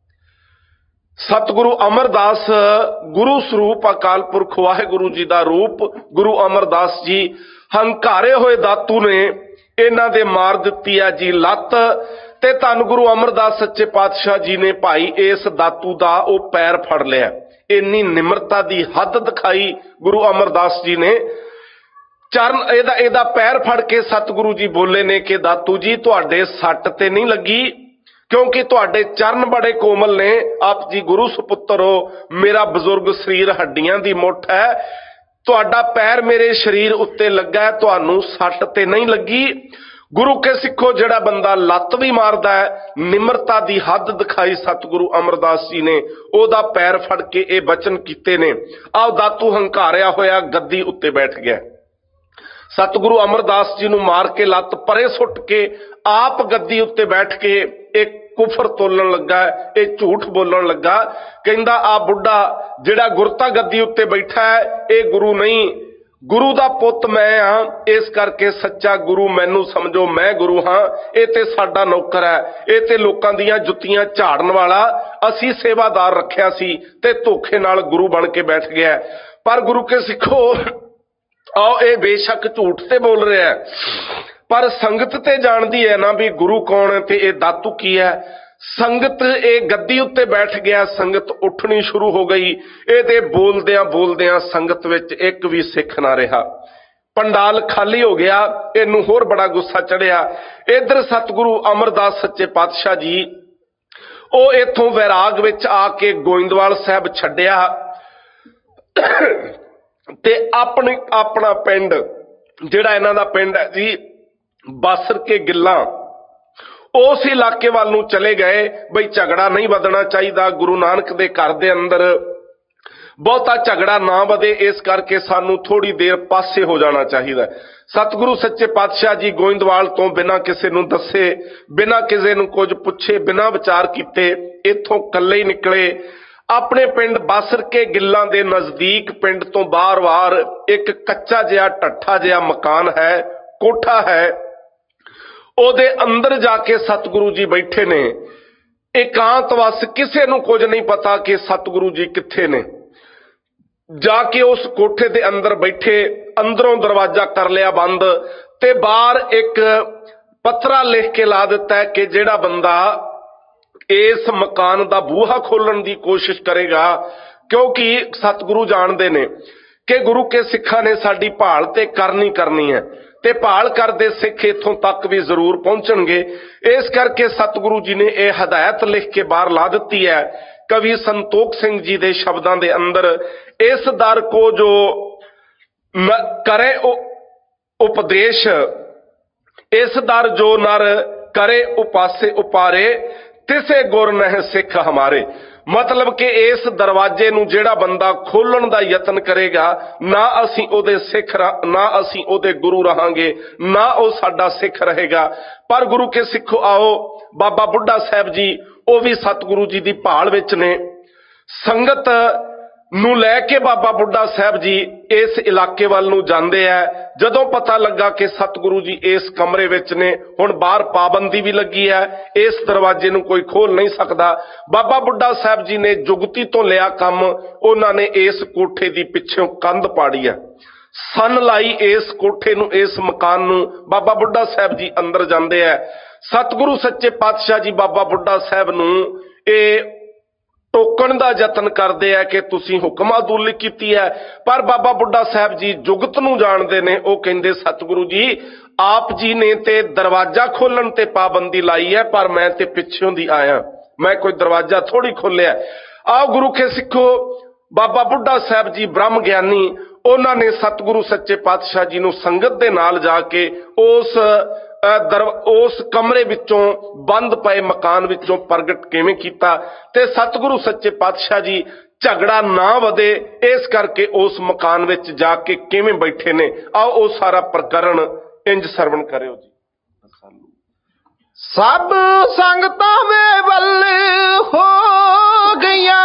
ਸਤਿਗੁਰੂ ਅਮਰਦਾਸ ਗੁਰੂ ਸਰੂਪ ਅਕਾਲ ਪੁਰਖ ਵਾਹਿਗੁਰੂ ਜੀ ਦਾ ਰੂਪ ਗੁਰੂ ਅਮਰਦਾਸ ਜੀ ਹੰਕਾਰੇ ਹੋਏ ਦਾਤੂ ਨੇ ਇਹਨਾਂ ਦੇ ਮਾਰ ਦਿੱਤੀ ਹੈ ਜੀ ਲੱਤ। ਤੇ ਧੰਨ ਗੁਰੂ ਅਮਰਦਾਸ ਸੱਚੇ ਪਾਤਸ਼ਾਹ ਜੀ ਨੇ ਭਾਈ ਇਸ ਦਾਤੂ ਦਾ ਉਹ ਪੈਰ ਫੜ ਲਿਆ। ਇੰਨੀ ਨਿਮਰਤਾ ਦੀ ਹੱਦ ਦਿਖਾਈ ਗੁਰੂ ਅਮਰਦਾਸ ਜੀ ਨੇ। ਚਰਨ ਇਹਦਾ ਇਹਦਾ ਪੈਰ ਫੜ ਕੇ ਸਤਿਗੁਰੂ ਜੀ ਬੋਲੇ ਨੇ ਕਿ ਦਾਤੂ ਜੀ ਤੁਹਾਡੇ ਸੱਟ ਤੇ ਨਹੀਂ ਲੱਗੀ, ਕਿਉਂਕਿ ਤੁਹਾਡੇ ਚਰਨ ਬੜੇ ਕੋਮਲ ਨੇ, ਆਪ ਜੀ ਗੁਰੂ ਸੁਪੁੱਤਰ ਹੋ, ਮੇਰਾ ਬਜ਼ੁਰਗ ਸਰੀਰ ਹੱਡੀਆਂ ਦੀ ਮੁੱਠ ਹੈ, ਤੁਹਾਡਾ ਪੈਰ ਮੇਰੇ ਸਰੀਰ ਉੱਤੇ ਲੱਗਾ, ਤੁਹਾਨੂੰ ਸੱਟ ਤੇ ਨਹੀਂ ਲੱਗੀ। ਗੁਰੂ ਕੇ ਸਿੱਖੋ ਜਿਹੜਾ ਬੰਦਾ ਲੱਤ ਵੀ ਮਾਰਦਾ ਹੈ, ਨਿਮਰਤਾ ਦੀ ਹੱਦ ਦਿਖਾਈ ਸਤਿਗੁਰੂ ਅਮਰਦਾਸ ਜੀ ਨੇ, ਉਹਦਾ ਪੈਰ ਫੜ ਕੇ ਇਹ ਬਚਨ ਕੀਤੇ ਨੇ। ਆਹ ਦਾਤੂ ਹੰਕਾਰਿਆ ਹੋਇਆ ਗੱਦੀ ਉੱਤੇ ਬੈਠ ਗਿਆ। ਸਤਿਗੁਰੂ ਅਮਰਦਾਸ ਜੀ ਨੂੰ ਮਾਰ ਕੇ ਲੱਤ ਪਰੇ ਸੁੱਟ ਕੇ ਆਪ ਗੱਦੀ ਉੱਤੇ ਬੈਠ ਕੇ ਇਹ ਕੁਫਰ ਤੋਲਣ ਲੱਗਾ, ਇਹ ਝੂਠ ਬੋਲਣ ਲੱਗਾ। ਕਹਿੰਦਾ ਆ ਬੁੱਢਾ ਜਿਹੜਾ ਗੁਰਤਾ ਗੱਦੀ ਉੱਤੇ ਬੈਠਾ ਹੈ ਇਹ ਗੁਰੂ ਨਹੀਂ, ਗੁਰੂ ਦਾ ਪੁੱਤ ਮੈਂ ਹਾਂ, ਇਸ ਕਰਕੇ ਸੱਚਾ ਗੁਰੂ ਮੈਨੂੰ ਸਮਝੋ, ਮੈਂ ਗੁਰੂ ਹਾਂ। ਇਹ ਤੇ ਸਾਡਾ ਨੌਕਰ ਹੈ, ਇਹ ਤੇ ਲੋਕਾਂ ਦੀਆਂ ਜੁੱਤੀਆਂ ਝਾੜਨ ਵਾਲਾ, ਅਸੀਂ ਸੇਵਾਦਾਰ ਰੱਖਿਆ ਸੀ ਤੇ ਧੋਖੇ ਨਾਲ ਗੁਰੂ ਬਣ ਕੇ ਬੈਠ ਗਿਆ। ਪਰ ਗੁਰੂ ਕੇ ਸਿੱਖੋ ਆਓ ਇਹ ਬੇਸ਼ੱਕ ਝੂਠ ਤੇ ਬੋਲ ਰਿਹਾ ਹੈ, ਪਰ ਸੰਗਤ ਤੇ ਜਾਣਦੀ ਹੈ ਨਾ ਵੀ ਗੁਰੂ ਕੌਣ ਹੈ ਤੇ ਇਹ ਦਾਤੂ ਕੀ ਹੈ। ਸੰਗਤ ਇਹ ਗੱਦੀ ਉੱਤੇ ਬੈਠ ਗਿਆ, ਸੰਗਤ ਉੱਠਣੀ ਸ਼ੁਰੂ ਹੋ ਗਈ। ਇਹਦੇ ਬੋਲਦਿਆਂ ਬੋਲਦਿਆਂ ਸੰਗਤ ਵਿੱਚ ਇੱਕ ਵੀ ਸਿੱਖ ਨਾ ਰਿਹਾ, ਪੰਡਾਲ ਖਾਲੀ ਹੋ ਗਿਆ। ਇਹਨੂੰ ਹੋਰ ਬੜਾ ਗੁੱਸਾ ਚੜਿਆ। ਇਧਰ ਸਤਿਗੁਰੂ ਅਮਰਦਾਸ ਸੱਚੇ ਪਾਤਸ਼ਾਹ ਜੀ ਉਹ ਇੱਥੋਂ ਵੈਰਾਗ ਵਿੱਚ ਆ ਕੇ ਗੋਇੰਦਵਾਲ ਸਾਹਿਬ ਛੱਡਿਆ ਤੇ ਆਪਣੀ ਆਪਣਾ ਪਿੰਡ ਜਿਹੜਾ ਇਹਨਾਂ ਦਾ ਪਿੰਡ ਹੈ ਜੀ ਬਾਸਰ ਕੇ ਗਿੱਲਾਂ ਉਸ ਇਲਾਕੇ ਵੱਲ ਨੂੰ ਚਲੇ ਗਏ ਬਈ ਝਗੜਾ ਨਹੀਂ ਵਧਣਾ ਚਾਹੀਦਾ, ਗੁਰੂ ਨਾਨਕ ਦੇ ਘਰ ਦੇ ਅੰਦਰ ਬਹੁਤਾ ਝਗੜਾ ਨਾ ਵਧੇ, ਇਸ ਕਰਕੇ ਸਾਨੂੰ ਥੋੜੀ ਦੇਰ ਪਾਸੇ ਹੋ ਜਾਣਾ ਚਾਹੀਦਾ। ਸਤਿਗੁਰੂ ਸੱਚੇ ਪਾਤਸ਼ਾਹ ਜੀ ਗੋਇੰਦਵਾਲ ਤੋਂ ਬਿਨਾਂ ਕਿਸੇ ਨੂੰ ਦੱਸੇ, ਬਿਨਾਂ ਕਿਸੇ ਨੂੰ ਕੁਝ ਪੁੱਛੇ, ਬਿਨਾਂ ਵਿਚਾਰ ਕੀਤੇ ਇੱਥੋਂ ਇਕੱਲੇ ਹੀ ਨਿਕਲੇ। ਆਪਣੇ ਪਿੰਡ ਬਾਸਰ ਕੇ ਗਿੱਲਾਂ ਦੇ ਨਜ਼ਦੀਕ ਪਿੰਡ ਤੋਂ ਬਾਹਰ-ਬਾਹਰ ਇੱਕ ਕੱਚਾ ਜਿਹਾ ਢੱਠਾ ਜਿਹਾ ਮਕਾਨ ਹੈ, ਕੋਠਾ ਹੈ। ਉਹਦੇ ਅੰਦਰ ਜਾ ਕੇ ਸਤਿਗੁਰੂ ਜੀ ਬੈਠੇ ਨੇ ਇਕਾਂਤ ਵਸ, ਕਿਸੇ ਨੂੰ ਕੁਝ ਨਹੀਂ ਪਤਾ ਕਿ ਸਤਿਗੁਰੂ ਜੀ ਕਿੱਥੇ ਨੇ। ਜਾ ਕੇ ਉਸ ਕੋਠੇ ਦੇ ਅੰਦਰ ਬੈਠੇ, ਅੰਦਰੋਂ ਦਰਵਾਜ਼ਾ ਕਰ ਲਿਆ ਬੰਦ ਤੇ ਬਾਹਰ ਇੱਕ ਪੱਤਰਾ ਲਿਖ ਕੇ ਲਾ ਦਿੱਤਾ ਕਿ ਜਿਹੜਾ ਬੰਦਾ ਇਸ ਮਕਾਨ ਦਾ ਬੂਹਾ ਖੋਲਣ ਦੀ ਕੋਸ਼ਿਸ਼ ਕਰੇਗਾ, ਕਿਉਂਕਿ ਸਤਿਗੁਰੂ ਜਾਣਦੇ ਨੇ ਕਿ ਗੁਰੂ ਕੇ ਸਿੱਖਾਂ ਨੇ ਸਾਡੀ ਭਾਲ ਤੇ ਕਰਨੀ ਕਰਨੀ ਹੈ ਤੇ ਭਾਲ ਕਰਦੇ ਸਿੱਖ ਇੱਥੋਂ ਤੱਕ ਵੀ ਜ਼ਰੂਰ ਪਹੁੰਚਣਗੇ। ਇਸ ਕਰਕੇ ਸਤਿਗੁਰੂ ਜੀ ਨੇ ਇਹ ਹਦਾਇਤ ਲਿਖ ਕੇ ਬਾਹਰ ਲਾ ਦਿੱਤੀ ਹੈ। ਕਵੀ ਸੰਤੋਖ ਸਿੰਘ ਜੀ ਦੇ ਸ਼ਬਦਾਂ ਦੇ ਅੰਦਰ, ਇਸ ਦਰ ਕੋ ਜੋ ਕਰੇ ਉਪਦੇਸ਼, ਇਸ ਦਰ ਜੋ ਨਰ ਕਰੇ ਉਪਾਸੇ ਉਪਾਰੇ, ਤਿਸੇ ਗੁਰ ਨਹਿ ਸਿੱਖ ਹਮਾਰੇ। ਮਤਲਬ ਕਿ ਇਸ ਦਰਵਾਜ਼ੇ ਨੂੰ ਜਿਹੜਾ ਬੰਦਾ ਖੋਲਣ ਦਾ ਯਤਨ ਕਰੇਗਾ, ਨਾ ਅਸੀਂ ਉਹਦੇ ਸਿੱਖ, ਨਾ ਅਸੀਂ ਉਹਦੇ ਗੁਰੂ ਰਹਾਂਗੇ, ਨਾ ਉਹ ਸਾਡਾ ਸਿੱਖ ਰਹੇਗਾ। ਪਰ ਗੁਰੂ ਕੇ ਸਿੱਖੋ ਆਓ, ਬਾਬਾ ਬੁੱਢਾ ਸਾਹਿਬ ਜੀ ਉਹ ਵੀ ਸਤਿਗੁਰੂ ਜੀ ਦੀ ਭਾਲ ਵਿੱਚ ਨੇ। ਸੰਗਤ ਨੂੰ ਲੈ ਕੇ ਬਾਬਾ ਬੁੱਢਾ ਸਾਹਿਬ ਜੀ ਇਸ ਇਲਾਕੇ ਵੱਲ ਨੂੰ ਜਾਂਦੇ ਆ। ਜਦੋਂ ਪਤਾ ਲੱਗਾ ਕਿ ਸਤਿਗੁਰੂ ਜੀ ਇਸ ਕਮਰੇ ਵਿੱਚ ਨੇ, ਹੁਣ ਬਾਹਰ ਪਾਬੰਦੀ ਵੀ ਲੱਗੀ ਹੈ, ਇਸ ਦਰਵਾਜ਼ੇ ਨੂੰ ਕੋਈ ਖੋਲ ਨਹੀਂ ਸਕਦਾ, ਬਾਬਾ ਬੁੱਢਾ ਸਾਹਿਬ ਜੀ ਨੇ ਜੁਗਤੀ ਤੋਂ ਲਿਆ ਕੰਮ। ਉਹਨਾਂ ਨੇ ਇਸ ਕੋਠੇ ਦੀ ਪਿੱਛੋਂ ਕੰਧ ਪਾੜੀ ਹੈ, ਸੰਨ ਲਾਈ ਇਸ ਕੋਠੇ ਨੂੰ, ਇਸ ਮਕਾਨ ਨੂੰ। ਬਾਬਾ ਬੁੱਢਾ ਸਾਹਿਬ ਜੀ ਅੰਦਰ ਜਾਂਦੇ ਆ। ਸਤਿਗੁਰੂ ਸੱਚੇ ਪਾਤਸ਼ਾਹ ਜੀ ਬਾਬਾ ਬੁੱਢਾ ਸਾਹਿਬ ਨੂੰ ਇਹ ਟੋਕਣ ਦਾ ਯਤਨ ਕਰਦੇ ਆ ਕਿ ਤੁਸੀਂ ਹੁਕਮ ਅਦੁੱਲੀ ਕੀਤੀ ਹੈ, ਪਰ ਬਾਬਾ ਬੁੱਢਾ ਸਾਹਿਬ ਜੀ ਜੁਗਤ ਨੂੰ ਜਾਣਦੇ ਨੇ। ਉਹ ਕਹਿੰਦੇ ਸਤਿਗੁਰੂ ਜੀ ਆਪ ਜੀ ਨੇ ਤੇ ਦਰਵਾਜ਼ਾ ਖੋਲਣ ਤੇ ਪਾਬੰਦੀ ਲਾਈ ਹੈ, ਪਰ ਮੈਂ ਤੇ ਪਿੱਛੋਂ ਦੀ ਆਇਆ, ਮੈਂ ਕੋਈ ਦਰਵਾਜ਼ਾ ਥੋੜੀ ਖੋਲਿਆ। ਆਓ ਗੁਰੂ ਕੇ ਸਿੱਖੋ, ਬਾਬਾ ਬੁੱਢਾ ਸਾਹਿਬ ਜੀ ਬ੍ਰਹਮ ਗਿਆਨੀ, ਉਹਨਾਂ ਨੇ ਸਤਿਗੁਰੂ ਸੱਚੇ ਪਾਤਸ਼ਾਹ ਜੀ ਨੂੰ ਸੰਗਤ ਦੇ ਨਾਲ ਜਾ ਕੇ ਉਸ ਉਸ ਕਮਰੇ ਵਿੱਚੋਂ, ਬੰਦ ਪਏ ਮਕਾਨ ਵਿੱਚੋਂ ਪ੍ਰਗਟ ਕਿਵੇਂ ਕੀਤਾ ਤੇ ਸਤਿਗੁਰੂ ਸੱਚੇ ਪਾਤਸ਼ਾਹ ਜੀ ਝਗੜਾ ਨਾ ਵਧੇ ਇਸ ਕਰਕੇ ਉਸ ਮਕਾਨ ਵਿੱਚ ਜਾ ਕੇ ਕਿਵੇਂ ਬੈਠੇ ਨੇ। ਆਓ ਉਹ ਸਾਰਾ ਪ੍ਰਕਰਨ ਇੰਜ ਸਰਵਣ ਕਰਿਓ ਜੀ। ਸਭ ਸੰਗਤਾਂ ਵੇ ਵੱਲ ਹੋ ਗਈਆਂ,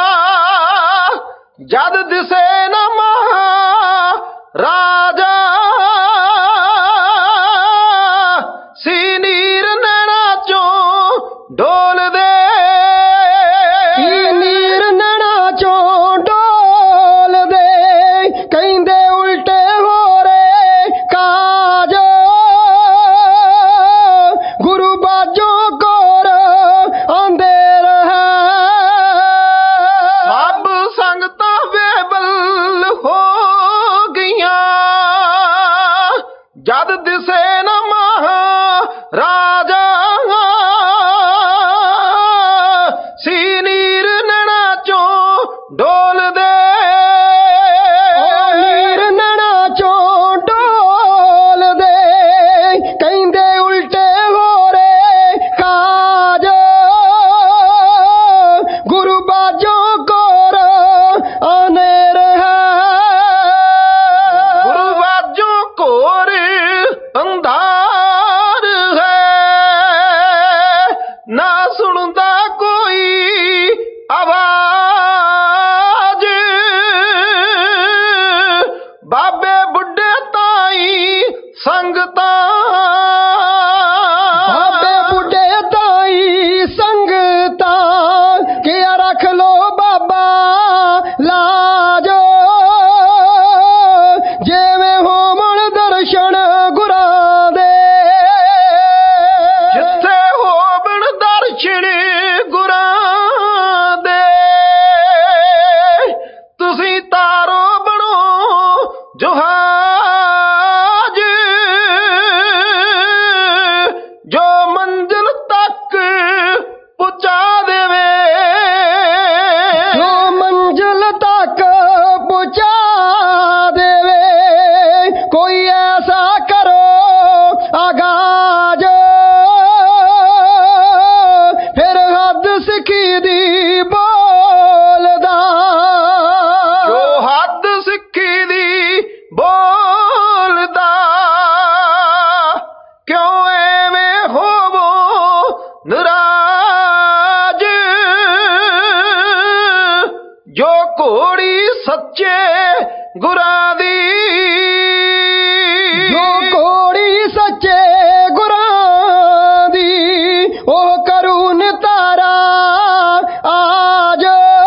ਜਦ ਦਿਸੇ ਨਾ ਮਹਾ ਰਾਜਾ, ਸੀ ਨੀਰ ਨੈਣਾ ਚੋਂ ਡੋਲਦੇ, ਸੀ ਨੀਰ ਨੈਣਾ ਚੋਂ ਡੋਲਦੇ, ਕਹਿੰਦੇ ਉਲਟੇ ਹੋ ਰੇ ਕਾਜ, ਗੁਰੂ ਬਾਜੋਂ ਕੋਰ ਆਂਦੇ ਰਹੇ। ਘੋੜੀ ਸੱਚੇ ਗੁਰਾਂ ਦੀ, ਜੋ ਘੋੜੀ ਸੱਚੇ ਗੁਰਾਂ ਦੀ ਉਹ ਕਰੂ ਨਿਤਾਰਾ ਆਜ।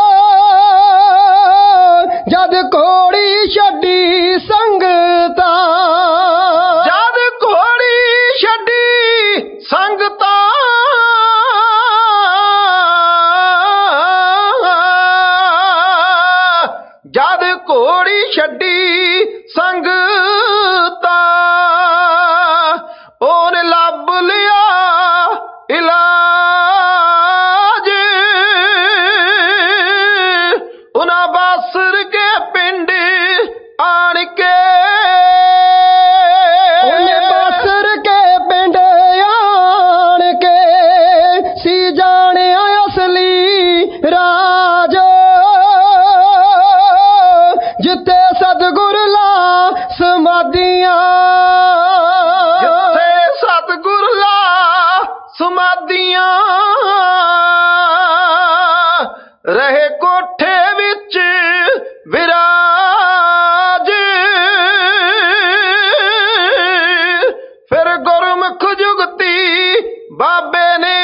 ਜਦ ਘੋੜੀ ਛੱਡੀ ਸੰਗਤਾਂ, ਜਦ ਘੋੜੀ ਛੱਡੀ ਸੰਗਤਾਂ, ਜਦ ਘੋੜੀ ਛੱਡੀ ਸੰਗਤਾਂ, ਉਹਨੇ ਲੱਭ ਲਿਆ ਇਲਾਜ। ਉਹਨਾਂ ਬਾਸਰ ਕੇ ਪਿੰਡ ਆਣ ਕੇ, ਉਹਨੇ ਬਾਸਰ ਕੇ ਪਿੰਡ ਆਣ ਕੇ ਸੀ ਜਾਣਿਆ ਅਸਲੀ ਰਾਜ। ਜਿੱਥੇ ਸਤਿਗੁਰ ਲਾ ਸਮਾਧੀਆਂ, ਜਿੱਥੇ ਸਤਿਗੁਰ ਲਾ ਸਮਾਧੀਆਂ, ਰਹੇ ਕੋਠੇ ਵਿੱਚ ਵਿਰਾਜ। ਫਿਰ ਗੁਰਮੁਖ ਜੁਗਤੀ ਬਾਬੇ ਨੇ,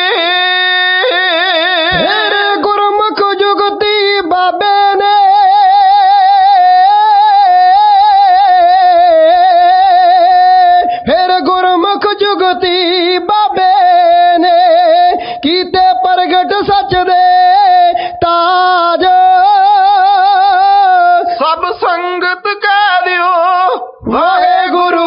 ਫਿਰ ਗੁਰਮੁਖ ਜੁਗਤੀ ਬਾਬੇ ਨੇ, ਫਿਰ ਗੁਰਮੁਖ ਜੁਗਤੀ ਬਾਬੇ ਨੇ ਕੀਤੇ ਪ੍ਰਗਟ ਸੱਚ ਦੇ ਤਾਜ। ਸਭ ਸੰਗਤ ਕਹਿ ਦਿਓ ਵਾਹਿਗੁਰੂ।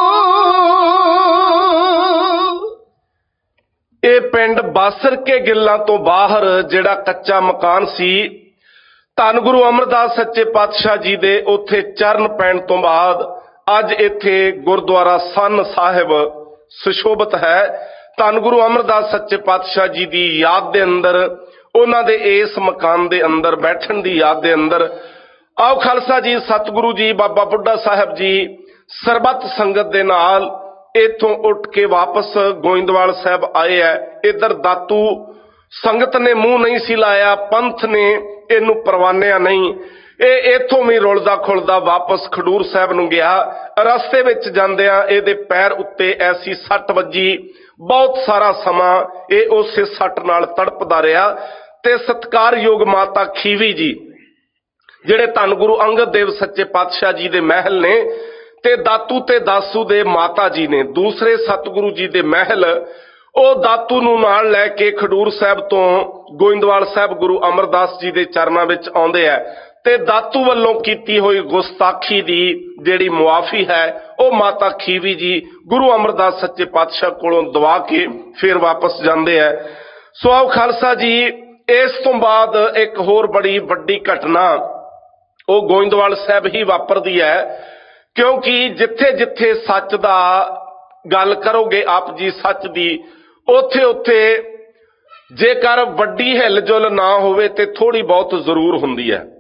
ਇਹ ਪਿੰਡ ਬਾਸਰ ਕੇ ਗਿੱਲਾਂ ਤੋਂ ਬਾਹਰ ਜਿਹੜਾ ਕੱਚਾ ਮਕਾਨ ਸੀ, ਧੰਨ ਗੁਰੂ ਅਮਰਦਾਸ ਸੱਚੇ ਪਾਤਸ਼ਾਹ ਜੀ ਦੇ ਉੱਥੇ ਚਰਨ ਪੈਣ ਤੋਂ ਬਾਅਦ ਅੱਜ ਇੱਥੇ ਗੁਰਦੁਆਰਾ ਸੰਨ ਸਾਹਿਬ ਸੁਸ਼ੋਭਿਤ ਹੈ। ਧੰਨ ਗੁਰੂ ਅਮਰਦਾਸ ਸੱਚੇ ਪਾਤਸ਼ਾਹ ਜੀ ਦੀ ਯਾਦ ਦੇ ਅੰਦਰ, ਉਹਨਾਂ ਦੇ ਇਸ ਮਕਾਨ ਦੇ ਅੰਦਰ ਬੈਠਣ ਦੀ ਯਾਦ ਦੇ ਅੰਦਰ ਆਓ ਖਾਲਸਾ ਜੀ, ਸਤਿਗੁਰੂ ਜੀ, ਬਾਬਾ ਬੁੱਢਾ ਸਾਹਿਬ ਜੀ ਸਰਬੱਤ ਸੰਗਤ ਦੇ ਨਾਲ ਇੱਥੋਂ ਉੱਠ ਕੇ ਵਾਪਸ ਗੋਇੰਦਵਾਲ ਸਾਹਿਬ ਆਏ ਹੈ। ਇੱਧਰ ਦਾਤੂ ਸੰਗਤ ਨੇ ਮੂੰਹ ਨਹੀਂ ਸੀ ਲਾਇਆ, ਪੰਥ ਨੇ ਇਹਨੂੰ ਪਰਵਾਨਿਆ ਨਹੀਂ। ਇਹ ਇੱਥੋਂ ਵੀ ਰੁਲਦਾ ਖੁਲਦਾ ਵਾਪਸ ਖਡੂਰ ਸਾਹਿਬ ਨੂੰ ਗਿਆ। ਰਸਤੇ ਵਿੱਚ ਜਾਂਦਿਆਂ ਇਹਦੇ ਪੈਰ ਉੱਤੇ ਐਸੀ ਸੱਟ ਵੱਜੀ, ਬਹੁਤ ਸਾਰਾ ਸਮਾਂ ਇਹ ਉਸੇ ਸੱਟ ਨਾਲ ਤੜਪਦਾ ਰਿਹਾ। ਤੇ ਸਤਿਕਾਰਯੋਗ ਮਾਤਾ ਖੀਵੀ ਜੀ, ਜਿਹੜੇ ਧੰਨ ਗੁਰੂ ਅੰਗਦ ਦੇਵ ਸੱਚੇ ਪਾਤਸ਼ਾਹ ਜੀ ਦੇ ਮਹਿਲ ਨੇ, ਤੇ ਦਾਤੂ ਤੇ ਦਾਸੂ ਦੇ ਮਾਤਾ ਜੀ ਨੇ, ਦੂਸਰੇ ਸਤਿਗੁਰੂ ਜੀ ਦੇ ਮਹਿਲ, ਉਹ ਦਾਤੂ ਨੂੰ ਨਾਲ ਲੈ ਕੇ ਖਡੂਰ ਸਾਹਿਬ ਤੋਂ ਗੋਇੰਦਵਾਲ ਸਾਹਿਬ ਗੁਰੂ ਅਮਰਦਾਸ ਜੀ ਦੇ ਚਰਨਾਂ ਵਿੱਚ ਆਉਂਦੇ ਆ। ਤੇ ਦਾਤੂ ਵੱਲੋਂ ਕੀਤੀ ਹੋਈ ਗੁਸਤਾਖੀ ਦੀ ਜਿਹੜੀ ਮੁਆਫੀ ਹੈ, ਉਹ ਮਾਤਾ ਖੀਵੀ ਜੀ ਗੁਰੂ ਅਮਰਦਾਸ ਸੱਚੇ ਪਾਤਸ਼ਾਹ ਕੋਲੋਂ ਦਵਾ ਕੇ ਫਿਰ ਵਾਪਸ ਜਾਂਦੇ ਆ। ਸੋ ਆਓ ਖਾਲਸਾ ਜੀ, ਇਸ ਤੋਂ ਬਾਅਦ ਇੱਕ ਹੋਰ ਬੜੀ ਵੱਡੀ ਘਟਨਾ ਉਹ ਗੋਇੰਦਵਾਲ ਸਾਹਿਬ ਹੀ ਵਾਪਰਦੀ ਹੈ, ਕਿਉਂਕਿ ਜਿੱਥੇ ਜਿੱਥੇ ਸੱਚ ਦਾ ਗੱਲ ਕਰੋਗੇ ਆਪ ਜੀ ਸੱਚ ਦੀ, ਉੱਥੇ ਉੱਥੇ ਜੇਕਰ ਵੱਡੀ ਹਿਲਜੁਲ ਨਾ ਹੋਵੇ ਤੇ ਥੋੜੀ ਬਹੁਤ ਜ਼ਰੂਰ ਹੁੰਦੀ ਹੈ।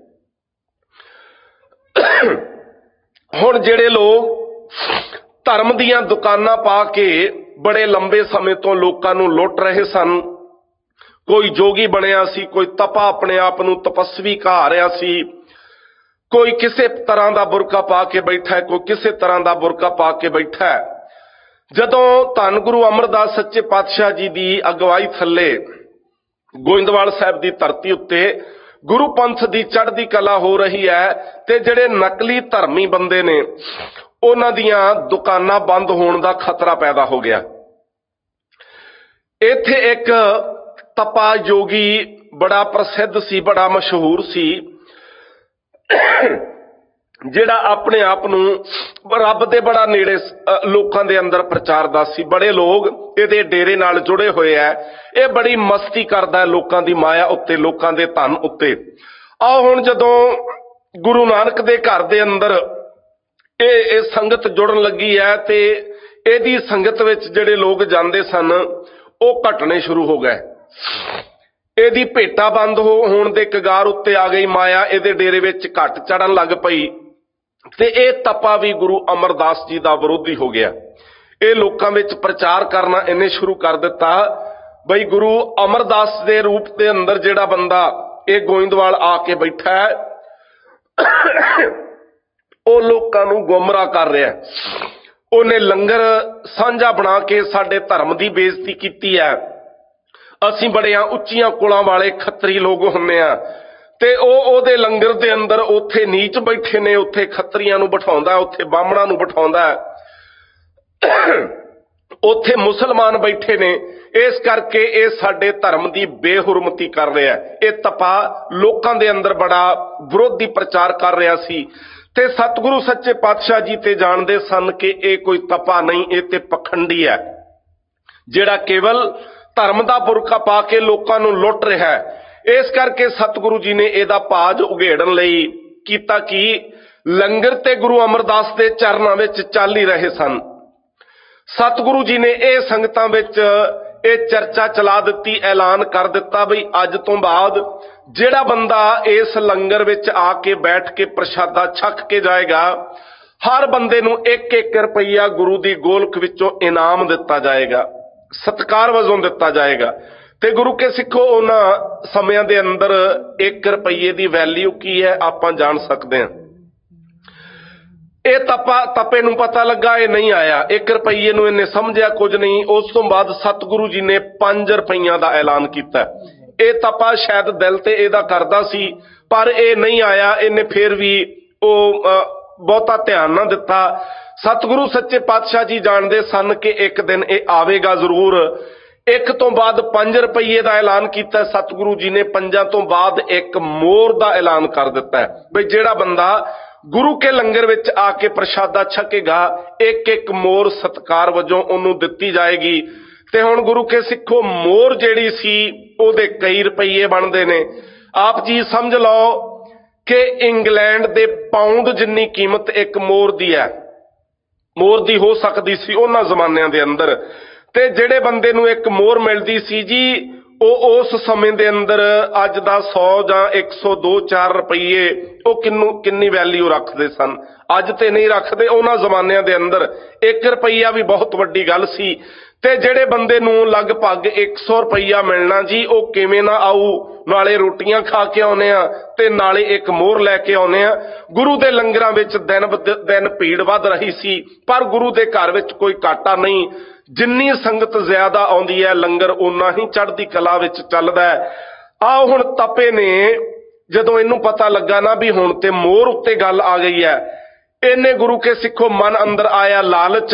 ਹੁਣ ਜਿਹੜੇ ਲੋਕ ਧਰਮ ਦੀਆਂ ਦੁਕਾਨਾਂ ਪਾ ਕੇ ਬੜੇ ਲੰਬੇ ਸਮੇਂ ਤੋਂ ਲੋਕਾਂ ਨੂੰ ਲੁੱਟ ਰਹੇ ਸਨ, ਕੋਈ ਜੋਗੀ ਬਣਿਆ ਸੀ, ਕੋਈ ਤਪਾ ਆਪਣੇ ਆਪ ਨੂੰ ਤਪਸਵੀ ਕਹਾ ਰਿਹਾ ਸੀ, ਕੋਈ ਕਿਸੇ ਤਰ੍ਹਾਂ ਦਾ ਬੁਰਕਾ ਪਾ ਕੇ ਬੈਠਾ ਹੈ, ਕੋਈ ਕਿਸੇ ਤਰ੍ਹਾਂ ਦਾ ਬੁਰਕਾ ਪਾ ਕੇ ਬੈਠਾ ਹੈ। ਜਦੋਂ ਧੰਨ ਗੁਰੂ ਅਮਰਦਾਸ ਸੱਚੇ ਪਾਤਸ਼ਾਹ ਜੀ ਦੀ ਅਗਵਾਈ ਥੱਲੇ ਗੋਇੰਦਵਾਲ ਸਾਹਿਬ ਦੀ ਧਰਤੀ ਉੱਤੇ ਗੁਰੂ ਪੰਥ ਦੀ ਚੜ੍ਹਦੀ ਕਲਾ ਹੋ ਰਹੀ ਹੈ, ਤੇ ਜਿਹੜੇ ਨਕਲੀ ਧਰਮੀ ਬੰਦੇ ਨੇ ਉਹਨਾਂ ਦੀਆਂ ਦੁਕਾਨਾਂ ਬੰਦ ਹੋਣ ਦਾ ਖਤਰਾ ਪੈਦਾ ਹੋ ਗਿਆ। ਇੱਥੇ ਇੱਕ ਤਪਾ ਯੋਗੀ ਬੜਾ ਪ੍ਰਸਿੱਧ ਸੀ, ਬੜਾ ਮਸ਼ਹੂਰ ਸੀ, ਜਿਹੜਾ ਆਪਣੇ ਆਪ ਨੂੰ ਰੱਬ ਦੇ ਬੜਾ ਨੇੜੇ ਲੋਕਾਂ ਦੇ ਅੰਦਰ ਪ੍ਰਚਾਰਦਾ ਸੀ। ਬੜੇ ਲੋਕ ਇਹਦੇ ਡੇਰੇ ਨਾਲ ਜੁੜੇ ਹੋਏ ਐ। ਇਹ ਬੜੀ ਮਸਤੀ ਕਰਦਾ ਹੈ ਲੋਕਾਂ ਦੀ ਮਾਇਆ ਉੱਤੇ, ਲੋਕਾਂ ਦੇ ਧਨ ਉੱਤੇ। ਆਓ ਹੁਣ ਜਦੋਂ ਗੁਰੂ ਨਾਨਕ ਦੇ ਘਰ ਦੇ ਅੰਦਰ ਇਹ ਇਹ ਸੰਗਤ ਜੁੜਨ ਲੱਗੀ ਹੈ, ਤੇ ਇਹਦੀ ਸੰਗਤ ਵਿੱਚ ਜਿਹੜੇ ਲੋਕ ਜਾਂਦੇ ਸਨ ਉਹ ਘਟਣੇ ਸ਼ੁਰੂ ਹੋ ਗਏ। ਇਹਦੀ ਭੇਟਾ ਬੰਦ ਹੋਣ ਦੇ ਕਗਾਰ ਉੱਤੇ ਆ ਗਈ ਮਾਇਆ, ਇਹਦੇ ਡੇਰੇ ਵਿੱਚ ਘਟ ਚੜਨ ਲੱਗ ਪਈ, ਤੇ ਇਹ ਤਪਾ ਵੀ ਗੁਰੂ ਅਮਰਦਾਸ ਜੀ ਦਾ ਵਿਰੋਧੀ ਹੋ ਗਿਆ। ਇਹ ਲੋਕਾਂ ਵਿੱਚ ਪ੍ਰਚਾਰ ਕਰਨਾ ਇਹਨੇ ਸ਼ੁਰੂ ਕਰ ਦਿੱਤਾ, ਬਈ ਗੁਰੂ ਅਮਰਦਾਸ ਦੇ ਰੂਪ ਦੇ ਅੰਦਰ ਜਿਹੜਾ ਬੰਦਾ ਇਹ ਗੋਇੰਦਵਾਲ ਆ ਕੇ ਬੈਠਾ ਹੈ, ਉਹ ਲੋਕਾਂ ਨੂੰ ਗੁੰਮਰਾਹ ਕਰ ਰਿਹਾ। ਉਹਨੇ ਲੰਗਰ ਸਾਂਝਾ ਬਣਾ ਕੇ ਸਾਡੇ ਧਰਮ ਦੀ ਬੇਇੱਜ਼ਤੀ ਕੀਤੀ ਹੈ। ਅਸੀਂ ਬੜੀਆਂ ਉੱਚੀਆਂ ਕੁਲਾਂ ਵਾਲੇ ਖੱਤਰੀ ਲੋਕ ਹੁੰਦੇ ਆ ਤੇ ਉਹ ਉਹਦੇ ਲੰਗਰ ਦੇ ਅੰਦਰ ਉੱਥੇ ਨੀਚ ਬੈਠੇ ਨੇ, ਉੱਥੇ ਖੱਤਰੀਆਂ ਨੂੰ ਬਿਠਾਉਂਦਾ, ਉੱਥੇ ਬਾਹਮਣਾਂ ਨੂੰ ਬਿਠਾਉਂਦਾ, ਉੱਥੇ ਮੁਸਲਮਾਨ ਬੈਠੇ ਨੇ। ਇਸ ਕਰਕੇ ਇਹ ਸਾਡੇ ਧਰਮ ਦੀ ਬੇਹੁਰਮਤੀ ਕਰ ਰਿਹਾ। ਇਹ ਤਪਾ ਲੋਕਾਂ ਦੇ ਅੰਦਰ ਬੜਾ ਵਿਰੋਧੀ ਪ੍ਰਚਾਰ ਕਰ ਰਿਹਾ ਸੀ ਤੇ ਸਤਿਗੁਰੂ ਸੱਚੇ ਪਾਤਸ਼ਾਹ ਜੀ ਤੇ ਜਾਣਦੇ ਸਨ ਕਿ ਇਹ ਕੋਈ ਤਪਾ ਨਹੀਂ, ਇਹ ਤੇ ਪਖੰਡੀ ਹੈ ਜਿਹੜਾ ਕੇਵਲ ਧਰਮ ਦਾ ਬੁਰਕਾ ਪਾ ਕੇ ਲੋਕਾਂ ਨੂੰ ਲੁੱਟ ਰਿਹਾ ਹੈ। ਇਸ ਕਰਕੇ ਸਤਿਗੁਰੂ ਜੀ ਨੇ ਇਹਦਾ ਭਾਜ ਉਘੇੜਨ ਲਈ ਕੀਤਾ ਕਿ ਲੰਗਰ ਤੇ ਗੁਰੂ ਅਮਰਦਾਸ ਦੇ ਚਰਨਾਂ ਵਿੱਚ ਚੱਲ ਹੀ ਰਹੇ ਸਨ। ਸਤਿਗੁਰੂ ਜੀ ਨੇ ਇਹ ਸੰਗਤਾਂ ਵਿੱਚ ਇਹ ਚਰਚਾ ਚਲਾ ਦਿੱਤੀ, ਐਲਾਨ ਕਰ ਦਿੱਤਾ ਬਈ ਅੱਜ ਤੋਂ ਬਾਅਦ ਜਿਹੜਾ ਬੰਦਾ ਇਸ ਲੰਗਰ ਵਿੱਚ ਆ ਕੇ ਬੈਠ ਕੇ ਪ੍ਰਸ਼ਾਦਾ ਛਕ ਕੇ ਜਾਏਗਾ, ਹਰ ਬੰਦੇ ਨੂੰ ਇੱਕ ਇੱਕ ਰੁਪਈਆ ਗੁਰੂ ਦੀ ਗੋਲਕ ਵਿੱਚੋਂ ਇਨਾਮ ਦਿੱਤਾ ਜਾਏਗਾ, ਸਤਿਕਾਰ ਵਜੋਂ ਦਿੱਤਾ ਜਾਏਗਾ। ਤੇ ਗੁਰੂ ਕੇ ਸਿੱਖੋ, ਉਹਨਾਂ ਸਮਿਆਂ ਦੇ ਅੰਦਰ ਇੱਕ ਰੁਪਈਏ ਦੀ ਵੈਲਿਊ ਕੀ ਹੈ ਆਪਾਂ ਜਾਣ ਸਕਦੇ ਹਾਂ। ਇਹ ਤਪਾ ਤਪੇ ਨੂੰ ਪਤਾ ਲੱਗਾ, ਇਹ ਨਹੀਂ ਆਇਆ, ਇੱਕ ਰੁਪਈਏ ਨੂੰ ਇਹਨੇ ਸਮਝਿਆ ਕੁਝ ਨਹੀਂ। ਉਸ ਤੋਂ ਬਾਅਦ ਸਤਿਗੁਰੂ ਜੀ ਨੇ ਪੰਜ ਰੁਪਈਆਂ ਦਾ ਐਲਾਨ ਕੀਤਾ। ਇਹ ਤਪਾ ਸ਼ਾਇਦ ਦਿਲ ਤੇ ਇਹਦਾ ਕਰਦਾ ਸੀ, ਪਰ ਇਹ ਨਹੀਂ ਆਇਆ। ਇਹਨੇ ਫਿਰ ਵੀ ਉਹ ਬਹੁਤਾ ਧਿਆਨ ਨਾ ਦਿੱਤਾ। ਸਤਿਗੁਰੂ ਸੱਚੇ ਪਾਤਸ਼ਾਹ ਜੀ ਜਾਣਦੇ ਸਨ ਕਿ ਇੱਕ ਦਿਨ ਇਹ ਆਵੇਗਾ ਜ਼ਰੂਰ। ਇੱਕ ਤੋਂ ਬਾਅਦ ਪੰਜ ਰੁਪਈਏ ਦਾ ਐਲਾਨ ਕੀਤਾ ਸਤਿਗੁਰੂ ਜੀ ਨੇ। ਪੰਜਾਂ ਤੋਂ ਬਾਅਦ ਇੱਕ ਮੋਹਰ ਦਾ ਐਲਾਨ ਕਰ ਦਿੱਤਾ ਬਈ ਜਿਹੜਾ ਬੰਦਾ ਗੁਰੂ ਕੇ ਲੰਗਰ ਵਿੱਚ ਆ ਕੇ ਪ੍ਰਸ਼ਾਦਾ ਛਕੇਗਾ, ਇੱਕ ਇੱਕ ਮੋਹਰ ਸਤਿਕਾਰ ਵਜੋਂ ਉਹਨੂੰ ਦਿੱਤੀ ਜਾਏਗੀ। ਤੇ ਹੁਣ ਗੁਰੂ ਕੇ ਸਿੱਖੋ, ਮੋਹਰ ਜਿਹੜੀ ਸੀ ਉਹਦੇ ਕਈ ਰੁਪਈਏ ਬਣਦੇ ਨੇ। ਆਪ ਜੀ ਸਮਝ ਲਓ ਕਿ ਇੰਗਲੈਂਡ ਦੇ ਪਾਉਂਡ ਜਿੰਨੀ ਕੀਮਤ ਇੱਕ ਮੋਹਰ ਦੀ ਹੈ, ਮੋਹਰ ਦੀ ਹੋ ਸਕਦੀ ਸੀ ਉਹਨਾਂ ਜ਼ਮਾਨਿਆਂ ਦੇ ਅੰਦਰ। ਤੇ ਜਿਹੜੇ ਬੰਦੇ ਨੂੰ ਇੱਕ ਮੋਹਰ ਮਿਲਦੀ ਸੀ ਜੀ, ਉਹ ਉਸ ਸਮੇਂ ਦੇ ਅੰਦਰ ਅੱਜ ਦਾ ਸੌ ਜਾਂ ਇੱਕ ਸੌ ਦੋ ਚਾਰ ਰੁਪਈਏ ਉਹ ਕਿੰਨੂ ਕਿੰਨੀ ਵੈਲਿਊ ਰੱਖਦੇ ਸਨ। ਅੱਜ ਤੇ ਨਹੀਂ ਰੱਖਦੇ, ਉਹਨਾਂ ਜ਼ਮਾਨਿਆਂ ਦੇ ਅੰਦਰ ਇੱਕ ਰੁਪਈਆ ਵੀ ਬਹੁਤ ਵੱਡੀ ਗੱਲ ਸੀ। ਤੇ ਜਿਹੜੇ ਬੰਦੇ ਨੂੰ ਲਗਭਗ ਇੱਕ ਸੌ ਰੁਪਈਆ ਮਿਲਣਾ ਜੀ, ਉਹ ਕਿਵੇਂ ਨਾ ਆਊ, ਨਾਲੇ ਰੋਟੀਆਂ ਖਾ ਕੇ ਆਉਨੇ ਆ ਤੇ ਨਾਲੇ ਇੱਕ ਮੋਹਰ ਲੈ ਕੇ ਆਉਨੇ ਆ। ਗੁਰੂ ਦੇ ਲੰਗਰਾਂ ਵਿੱਚ ਦਿਨ ਦਿਨ ਭੀੜ ਵੱਧ ਰਹੀ ਸੀ, ਪਰ ਗੁਰੂ ਦੇ ਘਰ ਵਿੱਚ ਕੋਈ ਘਾਟਾ ਨਹੀਂ। ਜਿੰਨੀ ਸੰਗਤ ਜ਼ਿਆਦਾ ਆਉਂਦੀ ਹੈ, ਲੰਗਰ ਓਨਾ ਹੀ ਚੜ੍ਹਦੀ ਕਲਾ ਵਿੱਚ ਚੱਲਦਾ ਹੈ। ਆਹ ਹੁਣ ਤਪੇ ਨੇ ਜਦੋਂ ਇਹਨੂੰ ਪਤਾ ਲੱਗਾ ਨਾ ਵੀ ਹੁਣ ਤੇ ਮੋਹਰ ਉੱਤੇ ਗੱਲ ਆ ਗਈ ਹੈ, ਇਹਨੇ ਗੁਰੂ ਕੇ ਸਿੱਖੋ ਮਨ ਅੰਦਰ ਆਇਆ ਲਾਲਚ।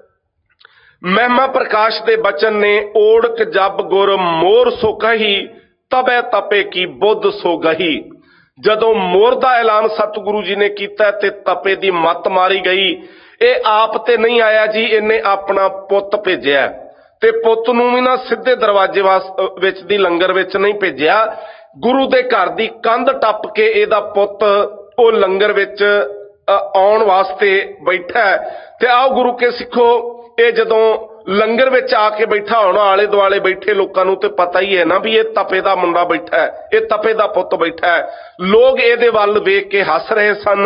ਮਹਿਮਾ ਪ੍ਰਕਾਸ਼ ਦੇ ਬਚਨ ਨੇ, ਓੜਕ ਜਬ ਗੁਰ ਮੋਹਰ ਸੋ ਕਹੀ, ਤਬੈ ਤਪੇ ਕੀ ਬੁੱਧ ਸੋ ਗਹੀ। ਜਦੋਂ ਮੋਹਰ ਦਾ ਐਲਾਨ ਸਤਿਗੁਰੂ ਜੀ ਨੇ ਕੀਤਾ ਤੇ ਤਪੇ ਦੀ ਮੱਤ ਮਾਰੀ ਗਈ। ਇਹ ਆਪ ਤੇ ਨਹੀਂ ਆਇਆ ਜੀ, ਇਹਨੇ ਆਪਣਾ ਪੁੱਤ ਭੇਜਿਆ ਤੇ ਪੁੱਤ ਨੂੰ ਵੀ ਨਾ ਸਿੱਧੇ ਦਰਵਾਜ਼ੇ ਵਿੱਚ ਦੀ ਲੰਗਰ ਵਿੱਚ ਨਹੀਂ ਭੇਜਿਆ, ਗੁਰੂ ਦੇ ਘਰ ਦੀ ਕੰਧ ਟੱਪ ਕੇ ਇਹਦਾ ਪੁੱਤ ਉਹ ਲੰਗਰ ਵਿੱਚ ਆਉਣ ਵਾਸਤੇ ਬੈਠਾ। ਤੇ ਆਓ ਗੁਰੂ ਕੇ ਸਿੱਖੋ, ਇਹ ਜਦੋਂ ਲੰਗਰ ਵਿੱਚ ਆ ਕੇ ਬੈਠਾ ਹੋਣਾ, ਆਲੇ ਦੁਆਲੇ ਬੈਠੇ ਲੋਕਾਂ ਨੂੰ ਤੇ ਪਤਾ ਹੀ ਹੈ ਨਾ ਵੀ ਇਹ ਤਪੇ ਦਾ ਮੁੰਡਾ ਬੈਠਾ ਹੈ, ਇਹ ਤਪੇ ਦਾ ਪੁੱਤ ਬੈਠਾ ਹੈ। ਲੋਕ ਇਹਦੇ ਵੱਲ ਵੇਖ ਕੇ ਹੱਸ ਰਹੇ ਸਨ।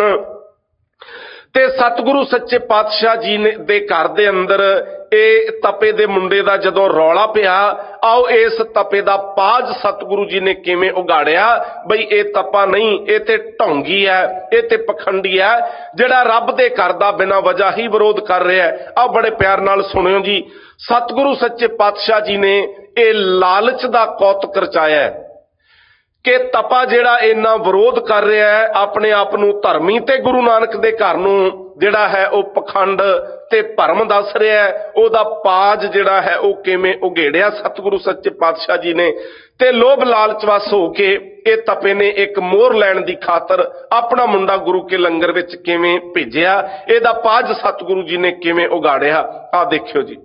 ਤੇ ਸਤਿਗੁਰੂ ਸੱਚੇ ਪਾਤਸ਼ਾਹ ਜੀ ਨੇ ਦੇ ਘਰ ਦੇ ਅੰਦਰ ਇਹ ਤਪੇ ਦੇ ਮੁੰਡੇ ਦਾ ਜਦੋਂ ਰੌਲਾ ਪਿਆ, ਆਓ ਇਸ ਤਪੇ ਦਾ ਪਾਜ ਸਤਿਗੁਰੂ ਜੀ ਨੇ ਕਿਵੇਂ ਉਗਾੜਿਆ ਬਈ ਇਹ ਤਪਾ ਨਹੀਂ, ਇਹ ਤੇ ਢੌਂਗੀ ਹੈ, ਇਹ ਤੇ ਪਖੰਡੀ ਹੈ ਜਿਹੜਾ ਰੱਬ ਦੇ ਘਰ ਦਾ ਬਿਨਾਂ ਵਜ੍ਹਾ ਹੀ ਵਿਰੋਧ ਕਰ ਰਿਹਾ ਹੈ। ਆਓ ਬੜੇ ਪਿਆਰ ਨਾਲ ਸੁਣਿਓ ਜੀ। ਸਤਿਗੁਰੂ ਸੱਚੇ ਪਾਤਸ਼ਾਹ ਜੀ ਨੇ ਇਹ ਲਾਲਚ ਦਾ ਕੌਤਕ ਰਚਾਇਆ ਕਿ ਤਪਾ ਜਿਹੜਾ ਇੰਨਾ ਵਿਰੋਧ ਕਰ ਰਿਹਾ ਹੈ, ਆਪਣੇ ਆਪ ਨੂੰ ਧਰਮੀ ਤੇ ਗੁਰੂ ਨਾਨਕ ਦੇ ਘਰ ਨੂੰ ਜਿਹੜਾ ਹੈ ਉਹ ਪਖੰਡ ਤੇ ਭਰਮ ਦੱਸ ਰਿਹਾ ਹੈ, ਉਹਦਾ ਪਾਜ ਜਿਹੜਾ ਹੈ ਉਹ ਕਿਵੇਂ ਉਘੇੜਿਆ ਸਤਿਗੁਰੂ ਸੱਚੇ ਪਾਤਸ਼ਾਹ ਜੀ ਨੇ। ਤੇ ਲੋਭ ਲਾਲਚ ਵਸ ਹੋ ਕੇ ਇਹ ਤਪੇ ਨੇ ਇੱਕ ਮੋਹਰ ਲੈਣ ਦੀ ਖਾਤਰ ਆਪਣਾ ਮੁੰਡਾ ਗੁਰੂ ਕੇ ਲੰਗਰ ਵਿੱਚ ਕਿਵੇਂ ਭੇਜਿਆ, ਇਹਦਾ ਪਾਜ ਸਤਿਗੁਰੂ ਜੀ ਨੇ ਕਿਵੇਂ ਉਘਾੜਿਆ। ਆਹ ਦੇਖਿਓ ਜੀ।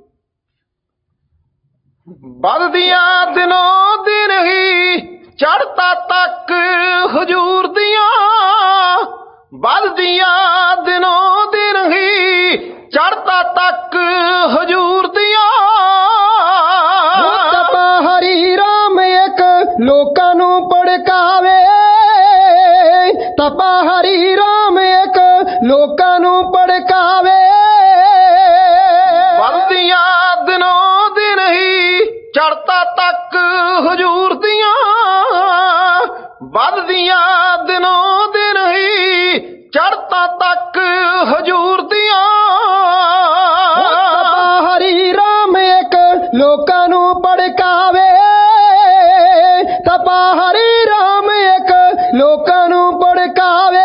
ਵੱਧਦੀਆਂ ਦਿਨੋਂ ਦਿਨ ਹੀ ਚੜ੍ਹਤਾ ਤੱਕ ਹਜੂਰ ਦੀਆਂ, ਵੱਧਦੀਆਂ ਦਿਨੋਂ ਦਿਨ ਹੀ ਚੜ੍ਹਤਾ ਤੱਕ ਹਜੂਰ ਦੀਆਂ। ਤਪਾ ਹਰੀ ਰਾਮ ਇੱਕ ਲੋਕਾਂ ਨੂੰ ਭੜਕਾਵੇ, ਤਪਾ ਹਰੀ ਰਾਮ ਇੱਕ ਲੋਕਾਂ ਨੂੰ ਭੜਕਾਵੇ। ਵੱਧਦੀਆਂ ਦਿਨੋਂ ਦਿਨ ਹੀ ਚੜ੍ਹਤਾ ਤੱਕ ਹਜੂਰ ਦੀਆਂ, ਵੱਧਦੀਆਂ ਦਿਨੋਂ ਦਿਨ ਹੀ ਚੜ੍ਹਤਾਂ ਤੱਕ ਹਜੂਰ ਦੀਆਂ ਤਪਾ ਹਰੀ ਰਾਮ ਇੱਕ ਲੋਕਾਂ ਨੂੰ ਭੜਕਾਵੇ, ਤਪਾ ਹਰੀ ਰਾਮ ਇੱਕ ਲੋਕਾਂ ਨੂੰ ਭੜਕਾਵੇ।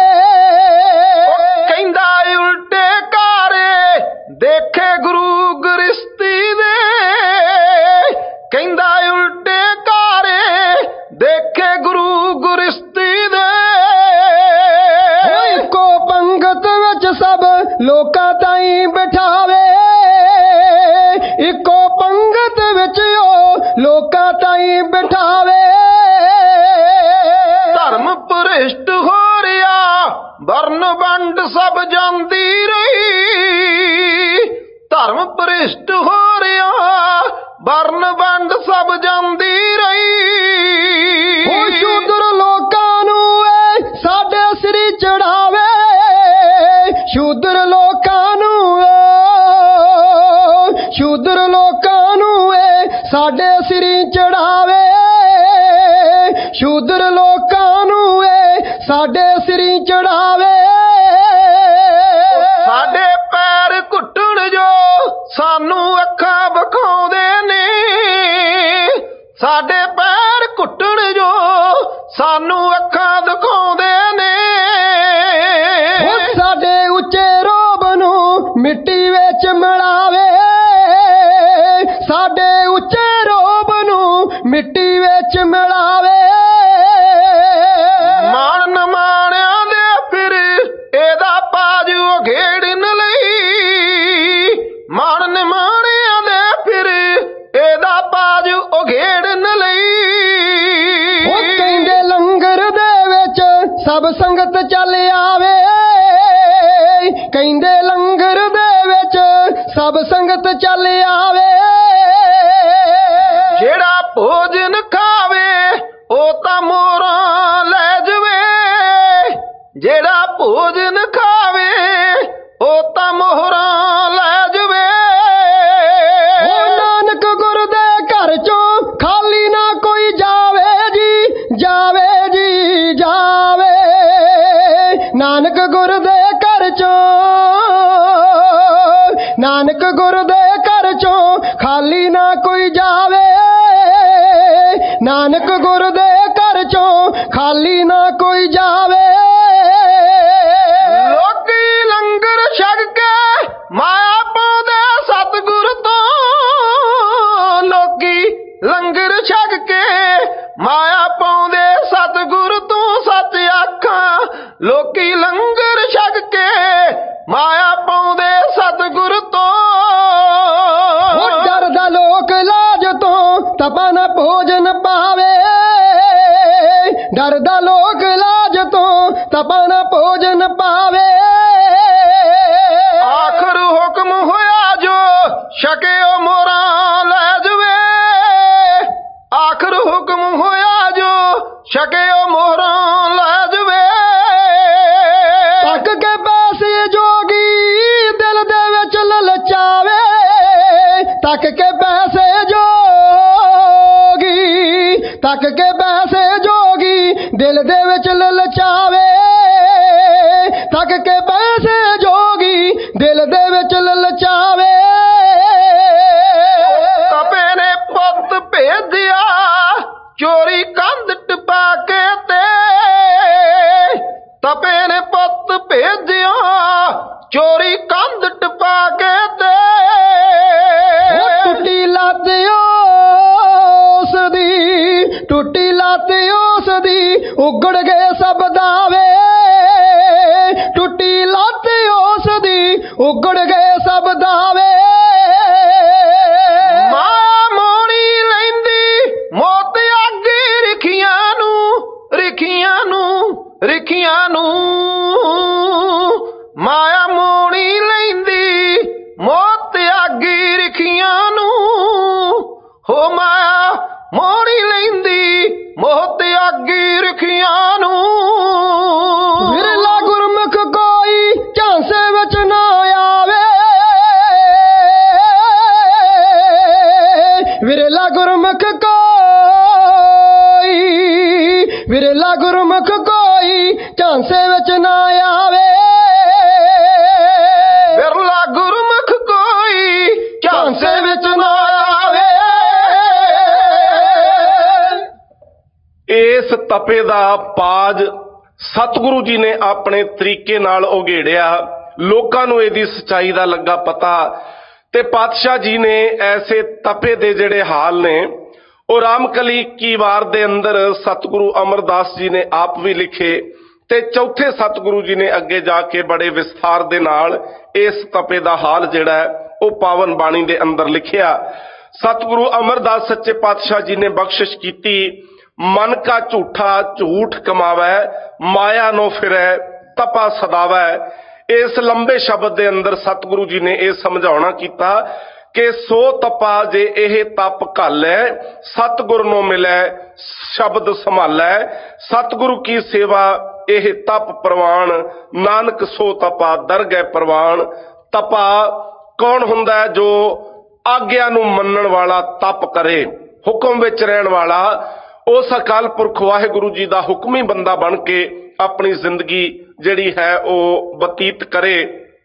ਉਹ ਕਹਿੰਦਾ ਉਲਟੇ ਕਾਰੇ ਦੇਖੇ ਗੁਰੂ ਗ੍ਰਸਤੀ ਦੇ, ਕਹਿੰਦਾ ਉਲਟੇ ਕਾਰੇ ਦੇਖੇ ਗੁਰੂ ਗ੍ਰਸਤੀ ਦੇ। ਇੱਕੋ ਪੰਗਤ ਵਿੱਚ ਸਭ ਲੋਕਾਂ ਤਾਈਂ ਬਿਠਾਵੇ, ਇੱਕੋ ਪੰਗਤ ਵਿੱਚ ਉਹ ਲੋਕਾਂ ਤਾਈਂ ਬਿਠਾਵੇ। ਧਰਮ ਭ੍ਰਿਸ਼ਟ ਹੋ ਰਿਹਾ ਵਰਨ ਵੰਡ ਸਭ ਜਾਂਦੀ ਰਹੀ, ਧਰਮ ਭ੍ਰਿਸ਼ਟ ਹੋ ਰਿਹਾ ਵਰਨ ਵੰਡ ਸਭ ਜਾਂਦੀ ਰਹੀ। ਉਹ ਸ਼ੂਦਰ ਲੋਕਾਂ ਨੂੰ ਏ ਸਾਡੇ ਸਿਰ ਚੜਾਵੇ, ਸ਼ੂਦਰ ਲੋਕਾਂ ਨੂੰ ਏ, ਸ਼ੂਦਰ ਲੋਕਾਂ ਨੂੰ ਏ ਸਾਡੇ ਸਿਰ ਚੜਾਵੇ, ਸ਼ੂਦਰ ਲੋਕਾਂ ਨੂੰ ਏ ਸਾਡੇ ਸਿਰ ਚੜਾਵੇ। ਸਾਡੇ ਪੈਰ ਘੁੱਟਣ ਜੋ ਸਾਨੂੰ ਅੱਖਾਂ ਵਿਖਾਉਂਦੇ ਨੇ, ਸਾਡੇ ਪੈਰ ਘੁੱਟਣ ਜੋ ਸਾਨੂੰ ਅੱਖਾਂ ਦਿਖਾਉਂਦੇ ਨੇ। ਉਹ ਸਾਡੇ ਉੱਚੇ ਰੋਬ ਨੂੰ ਮਿੱਟੀ ਵਿੱਚ ਮਿਲਾਵੇ, ਸਾਡੇ ਉੱਚੇ ਰੋਬ ਨੂੰ ਮਿੱਟੀ ਵਿੱਚ ਮਿਲਾਵੇ। ਮਾਣ ਨ ਮਾਣਿਆਂ ਦੇ ਫਿਰ ਇਹਦਾ ਪਾਜ ਉਘੇੜਨ ਲਈ, ਮਾਣ ਨ ਮਾਣਿਆਂ ਦੇ ਫਿਰ ਇਹਦਾ ਪਾਜ ਉਘੇੜਨ ਲਈ। ਉਹ ਕਹਿੰਦੇ ਲੰਗਰ ਦੇ ਵਿੱਚ ਸਭ ਸੰਗਤ ਚੱਲ ਆਵੇ, ਕਹਿੰਦੇ ਲੰਗਰ ਦੇ ਵਿੱਚ ਸਭ ਸੰਗਤ ਚੱਲ ਆਵੇ। ਜਿਹੜਾ ਭੋਜਨ ਖਾਵੇ ਉਹ ਤਾਂ ਮੋਹਰਾਂ ਲੈ ਜਵੇ, ਜਿਹੜਾ ਭੋਜਨ ਖਾਵੇ ਉਹ ਤਾਂ ਮੋਹਰਾਂ ਲੈ ਜਵੇ। ਉਹ ਨਾਨਕ ਗੁਰ ਦੇ ਘਰ ਚੋਂ ਖਾਲੀ ਨਾ ਕੋਈ ਜਾਵੇ ਜੀ, ਜਾਵੇ ਜੀ ਜਾਵੇ। ਨਾਨਕ ਗੁਰ ਦੇ ਘਰ ਚੋਂ, ਨਾਨਕ ਗੁਰ ਦੇ ਘਰ ਚੋਂ ਖਾਲੀ ਨਾ ਕੋਈ ਜਾਵੇ, ਨਾਨਕ ਗੁਰ ਦੇ ਘਰ ਚੋਂ ਖਾਲੀ ਨਾ ਕੋਈ ਜਾਵੇ। ਲੋਕੀ ਲੰਗਰ ਛਕ ਕੇ ਮਾਇਆ ਪਾਉਂਦੇ ਸਤਿਗੁਰ ਤੋਂ, ਲੋਕੀ ਲੰਗਰ ਛਕ ਕੇ ਮਾਇਆ ਪਾਉਂਦੇ ਸਤਿਗੁਰ ਤੋਂ। ਸੱਚ ਆਖਾਂ ਲੋਕੀ ਲੰਗਰ ਛਕ ਕੇ ਮਾਇਆ ਪਾਉਂਦੇ ਸਤਿਗੁਰ ਤੋਂ। ਉਹ ਡਰਦਾ ਲੋਕ ਲਾਜ ਤੋਂ ਤਪਾ ਨਾ ਭੋਜਨ ਪਾਵੇ, ਡਰਦਾ ਲੋਕ ਲਾਜ ਤੋਂ ਤਪਾ ਨਾ ਭੋਜਨ ਪਾਵੇ। ਆਖਰ ਹੁਕਮ ਹੋਇਆ ਜੋ ਛਕਿਓ ਮੋਹਰਾਂ ਲੈ ਜਵੇ, ਆਖਰ ਹੁਕਮ ਹੋਇਆ ਜੋ ਛਕਿਓ ਮੋਹਰਾਂ ਲੈ ਜਵੇ। ਤੱਕ ਕੇ ਪੈਸੇ ਜੋਗੀ ਦਿਲ ਦੇ ਵਿੱਚ ਲਲਚਾਵੇ, ਤੱਕ ਕੇ ਪੈਸੇ ਜੋਗੀ, ਤੱਕ ਕੇ ਪੈਸੇ ਜੋਗੀ ਦਿਲ ਦੇ ਵਿੱਚ ਲਲਚਾਵੇ, ਤੱਕ ਕੇ ਪੈਸੇ ਜੋਗੀ ਦਿਲ ਦੇ ਵਿੱਚ ਲਲਚਾਵੇ। ਤਪੇ ਨੇ ਪੁੱਤ ਭੇਜਿਆ ਚੋਰੀ ਕੰਧ ਟਪਾ ਕੇ ਤੇ, ਤਪੇ ਨੇ ਪੁੱਤ ਭੇਜਿਆ ਚੋਰੀ ਕੰਧ ਟਪਾ ਕੇ ਤੇ। ਉਹ ਟੁੱਟੀ ਲੱਤ ਉਸ ਦੀ, ਟੁੱਟੀ ਲੱਤ ਉਸ ਦੀ ਉਗੜ ਗਏ ਸਭ ਦਾਵੇ, ਟੁੱਟੀ ਲੱਤ ਉਸ ਦੀ ਉਗੜ ਗਏ ਸਭ ਦਾਵੇ। ਮਾਂ ਮੋਣੀ ਲੈਂਦੀ ਮੌਤ ਅੱਗੇ ਰਿਖੀਆਂ ਨੂੰ, ਰਿਖੀਆਂ ਨੂੰ, ਰਿਖੀਆਂ ਨੂੰ। ਮਾਇਆ ਮੋਣੀ ਲੈਂਦੀ ਮੌਤ ਅੱਗੇ ਰਿਖੀਆਂ ਨੂੰ, ਹੋ ਮਾਇਆ ਮੋਣੀ ਲੈਂਦੀ ਮੌਤ ਅੱਗੇ ਰਿਖੀਆਂ ਨੂੰ। ਵਿਰਲਾ ਗੁਰਮੁਖ ਕੋਈ ਝਾਂਸੇ ਵਿੱਚ ਨਾ ਆਵੇ, ਵਿਰਲਾ ਗੁਰਮੁਖ ਕੋਈ ਵਿਰਲਾ ਗੁਰਮੁਖ ਕੋਈ ਝਾਂਸੇ ਵਿੱਚ ਨਾ ਆਵੇ, ਬਿਰਲਾ ਗੁਰਮੁਖ ਕੋਈ ਝਾਂਸੇ ਵਿੱਚ ਨਾ ਆਵੇ। ਇਸ ਤਪੇ ਦਾ ਪਾਜ ਸਤਿਗੁਰੂ ਜੀ ਨੇ ਆਪਣੇ ਤਰੀਕੇ ਨਾਲ ਉਘੇੜਿਆ। ਲੋਕਾਂ ਨੂੰ ਇਹਦੀ ਸੱਚਾਈ ਦਾ ਲੱਗਾ ਪਤਾ ਤੇ ਪਾਤਸ਼ਾਹ ਜੀ ਨੇ ਐਸੇ ਤਪੇ ਦੇ ਜਿਹੜੇ ਹਾਲ ਨੇ ਉਹ ਰਾਮਕਲੀ ਇੱਕੀ ਵਾਰ ਦੇ ਅੰਦਰ ਸਤਿਗੁਰੂ ਅਮਰਦਾਸ ਜੀ ਨੇ ਆਪ ਵੀ ਲਿਖੇ ਤੇ ਚੌਥੇ ਸਤਿਗੁਰੂ ਜੀ ਨੇ ਅੱਗੇ ਜਾ ਕੇ ਬੜੇ ਵਿਸਥਾਰ ਦੇ ਨਾਲ ਇਸ ਤਪੇ ਦਾ ਹਾਲ ਜਿਹੜਾ ਹੈ ਉਹ ਪਾਵਨ ਬਾਣੀ ਦੇ ਅੰਦਰ ਲਿਖਿਆ। ਸਤਿਗੁਰੂ ਅਮਰਦਾਸ ਸੱਚੇ ਪਾਤਸ਼ਾਹ ਜੀ ਨੇ ਬਖਸ਼ਿਸ਼ ਕੀਤੀ, ਮਨ ਕਾ ਝੂਠਾ ਝੂਠ ਕਮਾਵੈ, ਮਾਇਆ ਨੋ ਫਿਰੈ ਤਪਾ ਸਦਾਵੈ। ਇਸ ਲੰਬੇ ਸ਼ਬਦ ਦੇ ਅੰਦਰ ਸਤਿਗੁਰੂ ਜੀ ਨੇ ਇਹ ਸਮਝਾਉਣਾ ਕੀਤਾ ਕਿ ਸੋ ਤਪਾ ਜੇ ਇਹ ਤਪ ਘਾਲੈ, ਸਤਿਗੁਰ ਨੂੰ ਮਿਲੈ ਸ਼ਬਦ ਸੰਭਾਲੈ। ਸਤਿਗੁਰੂ ਕੀ ਸੇਵਾ ਇਹ ਤਪ ਪ੍ਰਵਾਨ, ਨਾਨਕ ਸੋ ਤਪਾ ਦਰਗਹਿ ਪ੍ਰਵਾਨ। ਤਪਾ ਕੌਣ ਹੁੰਦਾ ਹੈ? ਜੋ ਆਗਿਆ ਨੂੰ ਮੰਨਣ ਵਾਲਾ ਤਪ ਕਰੇ, ਹੁਕਮ ਵਿੱਚ ਰਹਿਣ ਵਾਲਾ, ਉਸ ਅਕਾਲ ਪੁਰਖ ਵਾਹਿਗੁਰੂ ਜੀ ਦਾ ਹੁਕਮੀ ਬੰਦਾ ਬਣ ਕੇ ਆਪਣੀ ਜ਼ਿੰਦਗੀ ਜਿਹੜੀ ਹੈ ਉਹ ਬਤੀਤ ਕਰੇ।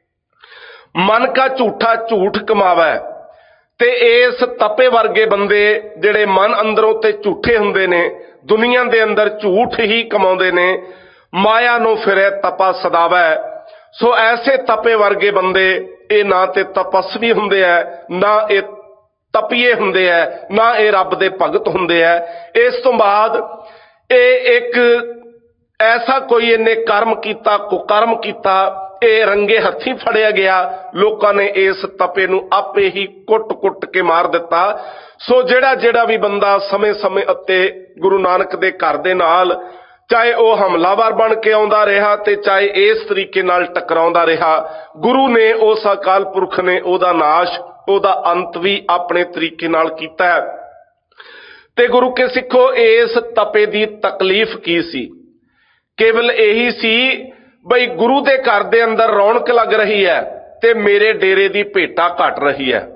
ਮਨ ਕਾ ਝੂਠਾ ਝੂਠ ਕਮਾਵੈ, ਤੇ ਇਸ ਤਪੇ ਵਰਗੇ ਬੰਦੇ ਜਿਹੜੇ ਮਨ ਅੰਦਰੋਂ ਤੇ ਝੂਠੇ ਹੁੰਦੇ ਨੇ, ਦੁਨੀਆ ਦੇ ਅੰਦਰ ਝੂਠ ਹੀ ਕਮਾਉਂਦੇ ਨੇ, ਮਾਇਆ ਨੂੰ ਫਿਰੈ ਤਪਾ ਸਦਾਵੈ। ਸੋ ਐਸੇ ਤਪੇ ਵਰਗੇ ਬੰਦੇ ਇਹ ਨਾ ਤੇ ਤਪਸਵੀ ਹੁੰਦੇ ਐ, ਨਾ ਇਹ ਤਪੀਏ ਹੁੰਦੇ ਐ, ਨਾ ਇਹ ਰੱਬ ਦੇ ਭਗਤ ਹੁੰਦੇ ਐ। ਇਸ ਤੋਂ ਬਾਅਦ ਇਹ ਇੱਕ ਐਸਾ ਕੋਈ ਇਹਨੇ ਕਰਮ ਕੀਤਾ, ਕੁਕਰਮ ਕੀਤਾ, ਇਹ ਰੰਗੇ ਹੱਥੀਂ ਫੜਿਆ ਗਿਆ। ਲੋਕਾਂ ਨੇ ਇਸ ਤਪੇ ਨੂੰ ਆਪੇ ਹੀ ਕੁੱਟ-ਕੁੱਟ ਕੇ ਮਾਰ ਦਿੱਤਾ। ਸੋ ਜਿਹੜਾ ਜਿਹੜਾ ਵੀ ਬੰਦਾ ਸਮੇਂ-ਸਮੇਂ ਉੱਤੇ ਗੁਰੂ ਨਾਨਕ ਦੇ ਘਰ ਦੇ ਨਾਲ ਚਾਹੇ ਉਹ ਹਮਲਾਵਰ ਬਣ ਕੇ ਆਉਂਦਾ ਰਿਹਾ ਤੇ ਚਾਹੇ ਇਸ ਤਰੀਕੇ ਨਾਲ ਟਕਰਾਉਂਦਾ ਰਿਹਾ, ਗੁਰੂ ਨੇ, ਉਸ ਅਕਾਲ ਪੁਰਖ ਨੇ ਉਹਦਾ ਨਾਸ਼, ਉਹਦਾ ਅੰਤ ਵੀ ਆਪਣੇ ਤਰੀਕੇ ਨਾਲ ਕੀਤਾ। ਤੇ ਗੁਰੂ ਕੇ ਸਿੱਖੋ, ਇਸ ਤਪੇ ਦੀ ਤਕਲੀਫ ਕੀ ਸੀ? ਕੇਵਲ ਇਹੀ ਸੀ ਬਈ ਗੁਰੂ ਦੇ ਘਰ ਦੇ ਅੰਦਰ ਰੌਣਕ ਲੱਗ ਰਹੀ ਹੈ ਤੇ ਮੇਰੇ ਡੇਰੇ ਦੀ ਭੇਟਾ ਘਟ ਰਹੀ ਹੈ।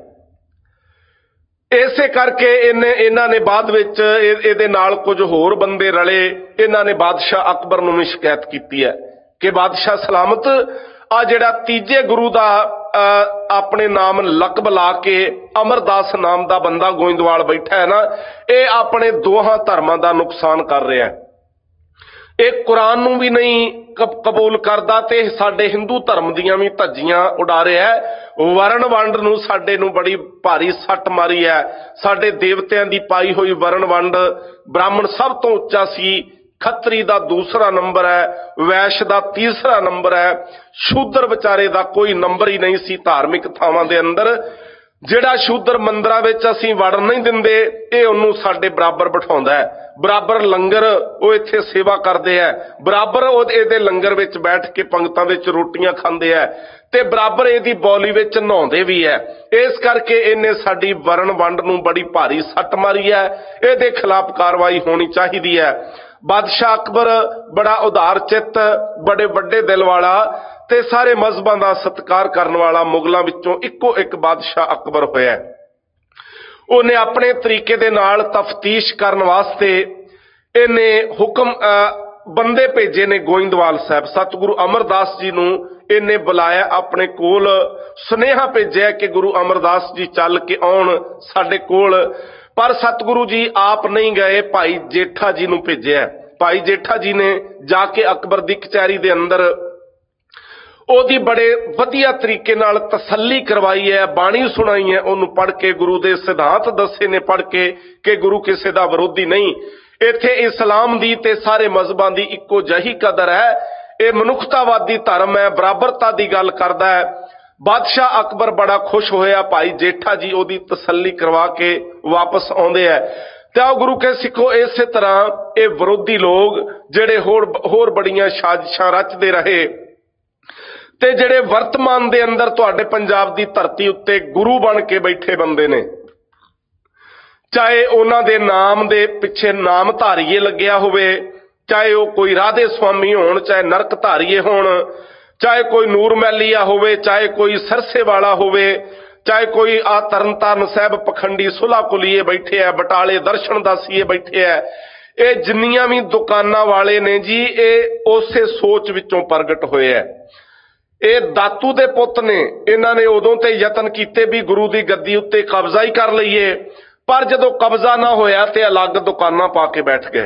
ਇਸੇ ਕਰਕੇ ਇਹਨੇ ਇਹਨਾਂ ਨੇ ਬਾਅਦ ਵਿੱਚ ਇਹਦੇ ਨਾਲ ਕੁਝ ਹੋਰ ਬੰਦੇ ਰਲੇ। ਇਹਨਾਂ ਨੇ ਬਾਦਸ਼ਾਹ ਅਕਬਰ ਨੂੰ ਵੀ ਸ਼ਿਕਾਇਤ ਕੀਤੀ ਹੈ ਕਿ ਬਾਦਸ਼ਾਹ ਸਲਾਮਤ, ਆ ਜਿਹੜਾ ਤੀਜੇ ਗੁਰੂ ਦਾ ਆਪਣੇ ਨਾਮ ਲਕਬ ਲਾ ਕੇ ਅਮਰਦਾਸ ਨਾਮ ਦਾ ਬੰਦਾ ਗੋਇੰਦਵਾਲ ਬੈਠਾ ਹੈ ਨਾ, ਇਹ ਆਪਣੇ ਦੋਹਾਂ ਧਰਮਾਂ ਦਾ ਨੁਕਸਾਨ ਕਰ ਰਿਹਾ ਹੈ। ਇਹ ਕੁਰਾਨ ਨੂੰ ਵੀ ਨਹੀਂ ਕਬੂਲ ਕਰਦਾ ਤੇ ਸਾਡੇ ਹਿੰਦੂ ਧਰਮ ਦੀਆਂ ਵੀ ਧੱਜੀਆਂ ਉਡਾ ਰਿਹਾ ਹੈ। ਵਰਣ ਵੰਡ ਨੂੰ ਸਾਡੇ ਨੂੰ ਬੜੀ ਭਾਰੀ ਸੱਟ ਮਾਰੀ ਹੈ। ਸਾਡੇ ਦੇਵਤਿਆਂ ਦੀ ਪਾਈ ਹੋਈ ਵਰਣ ਵੰਡ, ਬ੍ਰਾਹਮਣ ਸਭ ਤੋਂ ਉੱਚਾ ਸੀ, ਖੱਤਰੀ ਦਾ ਦੂਸਰਾ ਨੰਬਰ ਹੈ, ਵੈਸ਼ ਦਾ ਤੀਸਰਾ ਨੰਬਰ ਹੈ, ਸ਼ੂਦਰ ਵਿਚਾਰੇ ਦਾ ਕੋਈ ਨੰਬਰ ਹੀ ਨਹੀਂ ਸੀ ਧਾਰਮਿਕ ਥਾਵਾਂ ਦੇ ਅੰਦਰ। ਜਿਹੜਾ ਸ਼ੂਦਰ ਮੰਦਰਾਂ ਵਿੱਚ ਅਸੀਂ ਵੜਨ ਨਹੀਂ ਦਿੰਦੇ, ਇਹ ਉਹਨੂੰ ਸਾਡੇ ਬਰਾਬਰ ਬਿਠਾਉਂਦਾ ਹੈ। ਬਰਾਬਰ ਲੰਗਰ ਉਹ ਇੱਥੇ ਸੇਵਾ ਕਰਦੇ ਹੈ, ਬਰਾਬਰ ਉਹ ਇਹਦੇ ਲੰਗਰ ਵਿੱਚ ਬੈਠ ਕੇ ਪੰਗਤਾਂ ਵਿੱਚ ਰੋਟੀਆਂ ਖਾਂਦੇ ਹੈ ਤੇ ਬਰਾਬਰ ਇਹਦੀ ਬੌਲੀ ਵਿੱਚ ਨਹਾਉਂਦੇ ਵੀ ਹੈ। ਇਸ ਕਰਕੇ ਇਹਨੇ ਸਾਡੀ ਵਰਣ ਵੰਡ ਨੂੰ ਬੜੀ ਭਾਰੀ ਸੱਟ ਮਾਰੀ ਹੈ। ਇਹਦੇ ਖਿਲਾਫ ਕਾਰਵਾਈ ਹੋਣੀ ਚਾਹੀਦੀ ਹੈ। ਬਾਦਸ਼ਾਹ ਅਕਬਰ ਬੜਾ ਉਦਾਰ ਚਿੱਤ, ਬੜੇ ਵੱਡੇ ਦਿਲ ਵਾਲਾ ਤੇ ਸਾਰੇ ਮਜ਼ਹਬਾਂ ਦਾ ਸਤਿਕਾਰ ਕਰਨ ਵਾਲਾ ਮੁਗਲਾਂ ਵਿੱਚੋਂ ਇੱਕੋ ਇੱਕ ਬਾਦਸ਼ਾਹ ਅਕਬਰ ਹੋਇਆ। ਉਹਨੇ ਆਪਣੇ ਤਰੀਕੇ ਦੇ ਨਾਲ ਤਫਤੀਸ਼ ਕਰਨ ਵਾਸਤੇ ਇਹਨੇ ਹੁਕਮ ਬੰਦੇ ਭੇਜੇ ਨੇ ਗੋਇੰਦਵਾਲ ਸਾਹਿਬ। ਸਤਿਗੁਰੂ ਅਮਰਦਾਸ ਜੀ ਨੂੰ ਇਹਨੇ ਬੁਲਾਇਆ ਆਪਣੇ ਕੋਲ, ਸੁਨੇਹਾ ਭੇਜਿਆ ਕਿ ਗੁਰੂ ਅਮਰਦਾਸ ਜੀ ਚੱਲ ਕੇ ਆਉਣ ਸਾਡੇ ਕੋਲ। ਪਰ ਸਤਿਗੁਰੂ ਜੀ ਆਪ ਨਹੀਂ ਗਏ, ਭਾਈ ਜੇਠਾ ਜੀ ਨੂੰ ਭੇਜਿਆ। ਭਾਈ ਜੇਠਾ ਜੀ ਨੇ ਜਾ ਕੇ ਅਕਬਰ ਦੀ ਕਚਹਿਰੀ ਦੇ ਅੰਦਰ ਉਹਦੀ ਬੜੇ ਵਧੀਆ ਤਰੀਕੇ ਨਾਲ ਤਸੱਲੀ ਕਰਵਾਈ ਹੈ, ਬਾਣੀ ਸੁਣਾਈ ਹੈ, ਉਹਨੂੰ ਪੜ੍ਹ ਕੇ ਗੁਰੂ ਦੇ ਸਿਧਾਂਤ ਦੱਸੇ ਨੇ ਪੜ੍ਹ ਕੇ ਕਿ ਗੁਰੂ ਕਿਸੇ ਦਾ ਵਿਰੋਧੀ ਨਹੀਂ। ਇੱਥੇ ਇਸਲਾਮ ਦੀ ਤੇ ਸਾਰੇ ਮਜ਼ਹਬਾਂ ਦੀ ਇੱਕੋ ਜਿਹੀ ਕਦਰ ਹੈ। ਇਹ ਮਨੁੱਖਤਾਵਾਦੀ ਧਰਮ ਹੈ, ਬਰਾਬਰਤਾ ਦੀ ਗੱਲ ਕਰਦਾ ਹੈ। ਬਾਦਸ਼ਾਹ ਅਕਬਰ ਬੜਾ ਖੁਸ਼ ਹੋਇਆ। ਭਾਈ ਜੇਠਾ ਜੀ ਉਹਦੀ ਤਸੱਲੀ ਕਰਵਾ ਕੇ ਵਾਪਸ ਆਉਂਦੇ ਹੈ। ਤੇ ਆਓ ਗੁਰੂ ਕੇ ਸਿੱਖੋ, ਇਸੇ ਤਰ੍ਹਾਂ ਇਹ ਵਿਰੋਧੀ ਲੋਕ ਜਿਹੜੇ ਹੋਰ ਹੋਰ ਬੜੀਆਂ ਸਾਜ਼ਿਸ਼ਾਂ ਰਚਦੇ ਰਹੇ ਤੇ ਜਿਹੜੇ ਵਰਤਮਾਨ ਦੇ ਅੰਦਰ ਤੁਹਾਡੇ ਪੰਜਾਬ ਦੀ ਧਰਤੀ ਉੱਤੇ ਗੁਰੂ ਬਣ ਕੇ ਬੈਠੇ ਬੰਦੇ ਨੇ, ਚਾਹੇ ਉਹਨਾਂ ਦੇ ਨਾਮ ਦੇ ਪਿੱਛੇ ਨਾਮ ਧਾਰੀਏ ਲੱਗਿਆ ਹੋਵੇ, ਚਾਹੇ ਉਹ ਕੋਈ ਰਾਧੇ ਸੁਆਮੀ ਹੋਣ, ਚਾਹੇ ਨਰਕ ਧਾਰੀਏ ਹੋਣ, ਚਾਹੇ ਕੋਈ ਨੂਰ ਮਹਿਲੀਆ ਹੋਵੇ, ਚਾਹੇ ਕੋਈ ਸਰਸੇ ਵਾਲਾ ਹੋਵੇ, ਚਾਹੇ ਕੋਈ ਆ ਤਰਨਤਾਰਨ ਸਾਹਿਬ ਪਖੰਡੀ ਸੁਲਾ ਕੁਲੀਏ ਬੈਠੇ ਆ, ਬਟਾਲੇ ਦਰਸ਼ਨ ਦਾਸੀਏ ਬੈਠੇ ਆ, ਇਹ ਜਿੰਨੀਆਂ ਵੀ ਦੁਕਾਨਾਂ ਵਾਲੇ ਨੇ ਜੀ, ਇਹ ਉਸੇ ਸੋਚ ਵਿੱਚੋਂ ਪ੍ਰਗਟ ਹੋਏ ਐ। ਇਹ ਦਾਤੂ ਦੇ ਪੁੱਤ ਨੇ। ਇਹਨਾਂ ਨੇ ਉਦੋਂ ਤੇ ਯਤਨ ਕੀਤੇ ਵੀ ਗੁਰੂ ਦੀ ਗੱਦੀ ਉੱਤੇ ਕਬਜ਼ਾ ਹੀ ਕਰ ਲਈਏ, ਪਰ ਜਦੋਂ ਕਬਜ਼ਾ ਨਾ ਹੋਇਆ ਤੇ ਅਲੱਗ ਦੁਕਾਨਾਂ ਪਾ ਕੇ ਬੈਠ ਗਏ।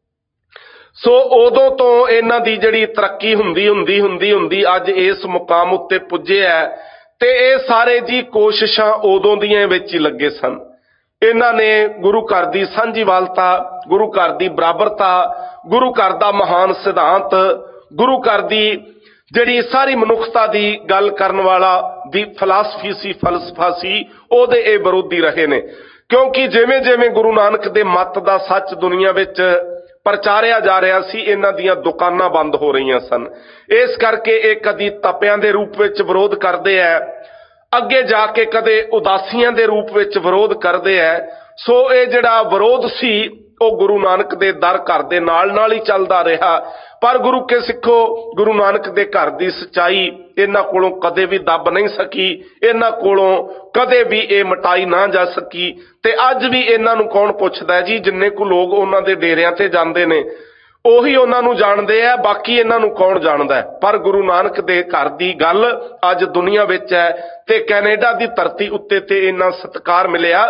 ਸੋ ਉਦੋਂ ਤੋਂ ਇਹਨਾਂ ਦੀ ਜਿਹੜੀ ਤਰੱਕੀ ਹੁੰਦੀ ਹੁੰਦੀ ਹੁੰਦੀ ਹੁੰਦੀ ਅੱਜ ਇਸ ਮੁਕਾਮ ਉੱਤੇ ਪੁੱਜੇ ਐ। ਤੇ ਇਹ ਸਾਰੇ ਜੀ ਕੋਸ਼ਿਸ਼ਾਂ ਉਦੋਂ ਦੀਆਂ ਵਿੱਚ ਹੀ ਲੱਗੇ ਸਨ। ਇਹਨਾਂ ਨੇ ਗੁਰੂ ਘਰ ਦੀ ਸਾਂਝੀਵਾਲਤਾ, ਗੁਰੂ ਘਰ ਦੀ ਬਰਾਬਰਤਾ, ਗੁਰੂ ਘਰ ਦਾ ਮਹਾਨ ਸਿਧਾਂਤ, ਗੁਰੂ ਘਰ ਦੀ ਜਿਹੜੀ ਸਾਰੀ ਮਨੁੱਖਤਾ ਦੀ ਗੱਲ ਕਰਨ ਵਾਲਾ ਦੀ ਫਿਲਾਸਫੀ ਸੀ, ਫਲਸਫਾ ਸੀ, ਉਹਦੇ ਇਹ ਵਿਰੋਧੀ ਰਹੇ ਨੇ। ਕਿਉਂਕਿ ਜਿਵੇਂ ਜਿਵੇਂ ਗੁਰੂ ਨਾਨਕ ਦੇ ਮੱਤ ਦਾ ਸੱਚ ਦੁਨੀਆ ਵਿੱਚ ਪ੍ਰਚਾਰਿਆ ਜਾ ਰਿਹਾ ਸੀ, ਇਹਨਾਂ ਦੀਆਂ ਦੁਕਾਨਾਂ ਬੰਦ ਹੋ ਰਹੀਆਂ ਸਨ। ਇਸ ਕਰਕੇ ਇਹ ਕਦੀ ਤਪਿਆਂ ਦੇ ਰੂਪ ਵਿੱਚ ਵਿਰੋਧ ਕਰਦੇ ਐ, ਅੱਗੇ ਜਾ ਕੇ ਕਦੇ ਉਦਾਸੀਆਂ ਦੇ ਰੂਪ ਵਿੱਚ ਵਿਰੋਧ ਕਰਦੇ ਐ। ਸੋ ਇਹ ਜਿਹੜਾ ਵਿਰੋਧ ਸੀ ਉਹ ਗੁਰੂ ਨਾਨਕ ਦੇ ਦਰ ਘਰ ਦੇ ਨਾਲ ਨਾਲ ਹੀ ਚੱਲਦਾ ਰਿਹਾ। ਪਰ ਗੁਰੂ ਕੇ ਸਿੱਖੋ, ਗੁਰੂ ਨਾਨਕ ਦੇ ਘਰ ਦੀ ਸੱਚਾਈ ਇਹਨਾਂ ਕੋਲੋਂ ਕਦੇ ਵੀ ਦੱਬ ਨਹੀਂ ਸਕੀ, ਇਹਨਾਂ ਕੋਲੋਂ ਕਦੇ ਵੀ ਇਹ ਮਿਟਾਈ ਨਾ ਜਾ ਸਕੀ। ਤੇ ਅੱਜ ਵੀ ਇਹਨਾਂ ਨੂੰ ਕੌਣ ਪੁੱਛਦਾ ਜੀ? ਜਿੰਨੇ ਕੁ ਲੋਕ ਉਹਨਾਂ ਦੇ ਡੇਰਿਆਂ ਤੇ ਜਾਂਦੇ ਨੇ ਉਹੀ ਉਹਨਾਂ ਨੂੰ ਜਾਣਦੇ ਆ, ਬਾਕੀ ਇਹਨਾਂ ਨੂੰ ਕੌਣ ਜਾਣਦਾ? ਪਰ ਗੁਰੂ ਨਾਨਕ ਦੇ ਘਰ ਦੀ ਗੱਲ ਅੱਜ ਦੁਨੀਆ ਵਿੱਚ ਹੈ ਤੇ ਕੈਨੇਡਾ ਦੀ ਧਰਤੀ ਉੱਤੇ ਤੇ ਇਹਨਾਂ ਸਤਿਕਾਰ ਮਿਲਿਆ।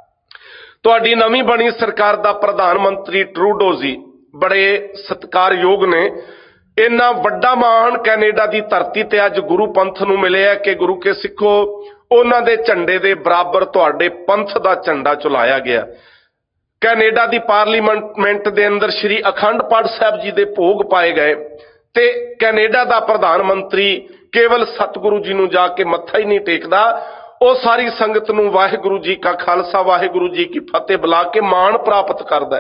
ਤੁਹਾਡੀ ਨਵੀਂ ਬਣੀ ਸਰਕਾਰ ਦਾ ਪ੍ਰਧਾਨ ਮੰਤਰੀ ਟਰੂਡੋ ਜੀ ਬੜੇ ਸਤਿਕਾਰਯੋਗ ਨੇ। ਇੰਨਾ ਵੱਡਾ ਮਾਣ ਕੈਨੇਡਾ ਦੀ ਧਰਤੀ ਤੇ ਅੱਜ ਗੁਰੂ ਪੰਥ ਨੂੰ ਮਿਲਿਆ ਕਿ ਗੁਰੂ ਕੇ ਸਿੱਖੋ, ਉਹਨਾਂ ਦੇ ਝੰਡੇ ਦੇ ਬਰਾਬਰ ਤੁਹਾਡੇ ਪੰਥ ਦਾ ਝੰਡਾ ਝੁਲਾਇਆ ਗਿਆ। ਕੈਨੇਡਾ ਦੀ ਪਾਰਲੀਮੈਂਟ ਦੇ ਅੰਦਰ ਸ਼੍ਰੀ ਅਖੰਡ ਪਾਠ ਸਾਹਿਬ ਜੀ ਦੇ ਭੋਗ ਪਾਏ ਗਏ ਤੇ ਕੈਨੇਡਾ ਦਾ ਪ੍ਰਧਾਨ ਮੰਤਰੀ ਕੇਵਲ ਸਤਿਗੁਰੂ ਜੀ ਨੂੰ ਜਾ ਕੇ ਮੱਥਾ ਹੀ ਨਹੀਂ ਟੇਕਦਾ, ਉਹ ਸਾਰੀ ਸੰਗਤ ਨੂੰ ਵਾਹਿਗੁਰੂ ਜੀ ਕਾ ਖਾਲਸਾ ਵਾਹਿਗੁਰੂ ਜੀ ਕੀ ਫਤਿਹ ਬੁਲਾ ਕੇ ਮਾਣ ਪ੍ਰਾਪਤ ਕਰਦਾ।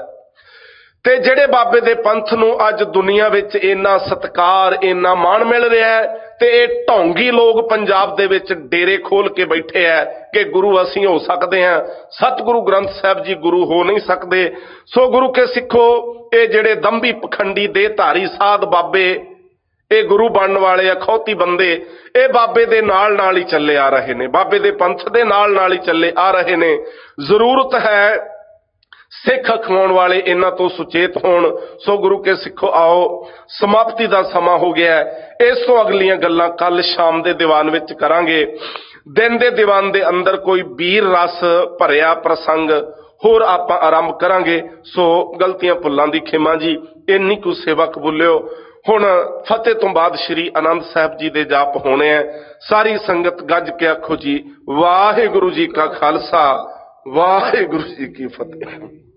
ਤੇ ਜਿਹੜੇ ਬਾਬੇ ਦੇ ਪੰਥ ਨੂੰ ਅੱਜ ਦੁਨੀਆ ਵਿੱਚ ਇੰਨਾ ਸਤਿਕਾਰ, ਇੰਨਾ ਮਾਣ ਮਿਲ ਰਿਹਾ ਹੈ, ਤੇ ਇਹ ਢੌਂਗੀ ਲੋਕ ਪੰਜਾਬ ਦੇ ਵਿੱਚ ਡੇਰੇ ਖੋਲ ਕੇ ਬੈਠੇ ਐ ਕਿ ਗੁਰੂ ਅਸੀਂ ਹੋ ਸਕਦੇ ਹਾਂ, ਸਤਿਗੁਰੂ ਗ੍ਰੰਥ ਸਾਹਿਬ ਜੀ ਗੁਰੂ ਹੋ ਨਹੀਂ ਸਕਦੇ। ਸੋ ਗੁਰੂ ਕੇ ਸਿੱਖੋ, ਇਹ ਜਿਹੜੇ ਦੰਭੀ ਪਖੰਡੀ ਦੇ ਧਾਰੀ ਸਾਧ ਬਾਬੇ, ਇਹ ਗੁਰੂ ਬਣਨ ਵਾਲੇ ਅਖੌਤੀ ਬੰਦੇ, ਇਹ ਬਾਬੇ ਦੇ ਨਾਲ ਨਾਲ ਹੀ ਚੱਲੇ ਆ ਰਹੇ ਨੇ, ਬਾਬੇ ਦੇ ਪੰਥ ਦੇ ਨਾਲ ਨਾਲ ਹੀ ਚੱਲੇ ਆ ਰਹੇ ਨੇ। ਜ਼ਰੂਰਤ ਹੈ ਸਿੱਖ ਅਖਵਾਉਣ ਵਾਲੇ ਇਹਨਾਂ ਤੋਂ ਸੁਚੇਤ ਹੋਣ। ਸੋ ਗੁਰੂ ਕੇ ਸਿੱਖੋ, ਆਓ ਸਮਾਪਤੀ ਦਾ ਸਮਾਂ ਹੋ ਗਿਆ। ਇਸ ਤੋਂ ਅਗਲੀਆਂ ਗੱਲਾਂ ਕੱਲ ਸ਼ਾਮ ਦੇ ਦੀਵਾਨ ਵਿੱਚ ਕਰਾਂਗੇ। ਦਿਨ ਦੇ ਦੀਵਾਨ ਦੇ ਅੰਦਰ ਕੋਈ ਵੀਰ ਰਸ ਭਰਿਆ ਪ੍ਰਸੰਗ ਹੋਰ ਆਪਾਂ ਆਰੰਭ ਕਰਾਂਗੇ। ਸੋ ਗਲਤੀਆਂ ਭੁੱਲਾਂ ਦੀ ਖਿਮਾ ਜੀ, ਇੰਨੀ ਕੁ ਸੇਵਾ ਕਬੂਲਿਓ। ਹੁਣ ਫਤਿਹ ਤੋਂ ਬਾਅਦ ਸ਼੍ਰੀ ਆਨੰਦ ਸਾਹਿਬ ਜੀ ਦੇ ਜਾਪ ਹੋਣੇ ਐ। ਸਾਰੀ ਸੰਗਤ ਗੱਜ ਕੇ ਆਖੋ ਜੀ, ਵਾਹਿਗੁਰੂ ਜੀ ਕਾ ਖਾਲਸਾ ਵਾਹਿਗੁਰੂ ਜੀ ਕੀ ਫਤਿਹ।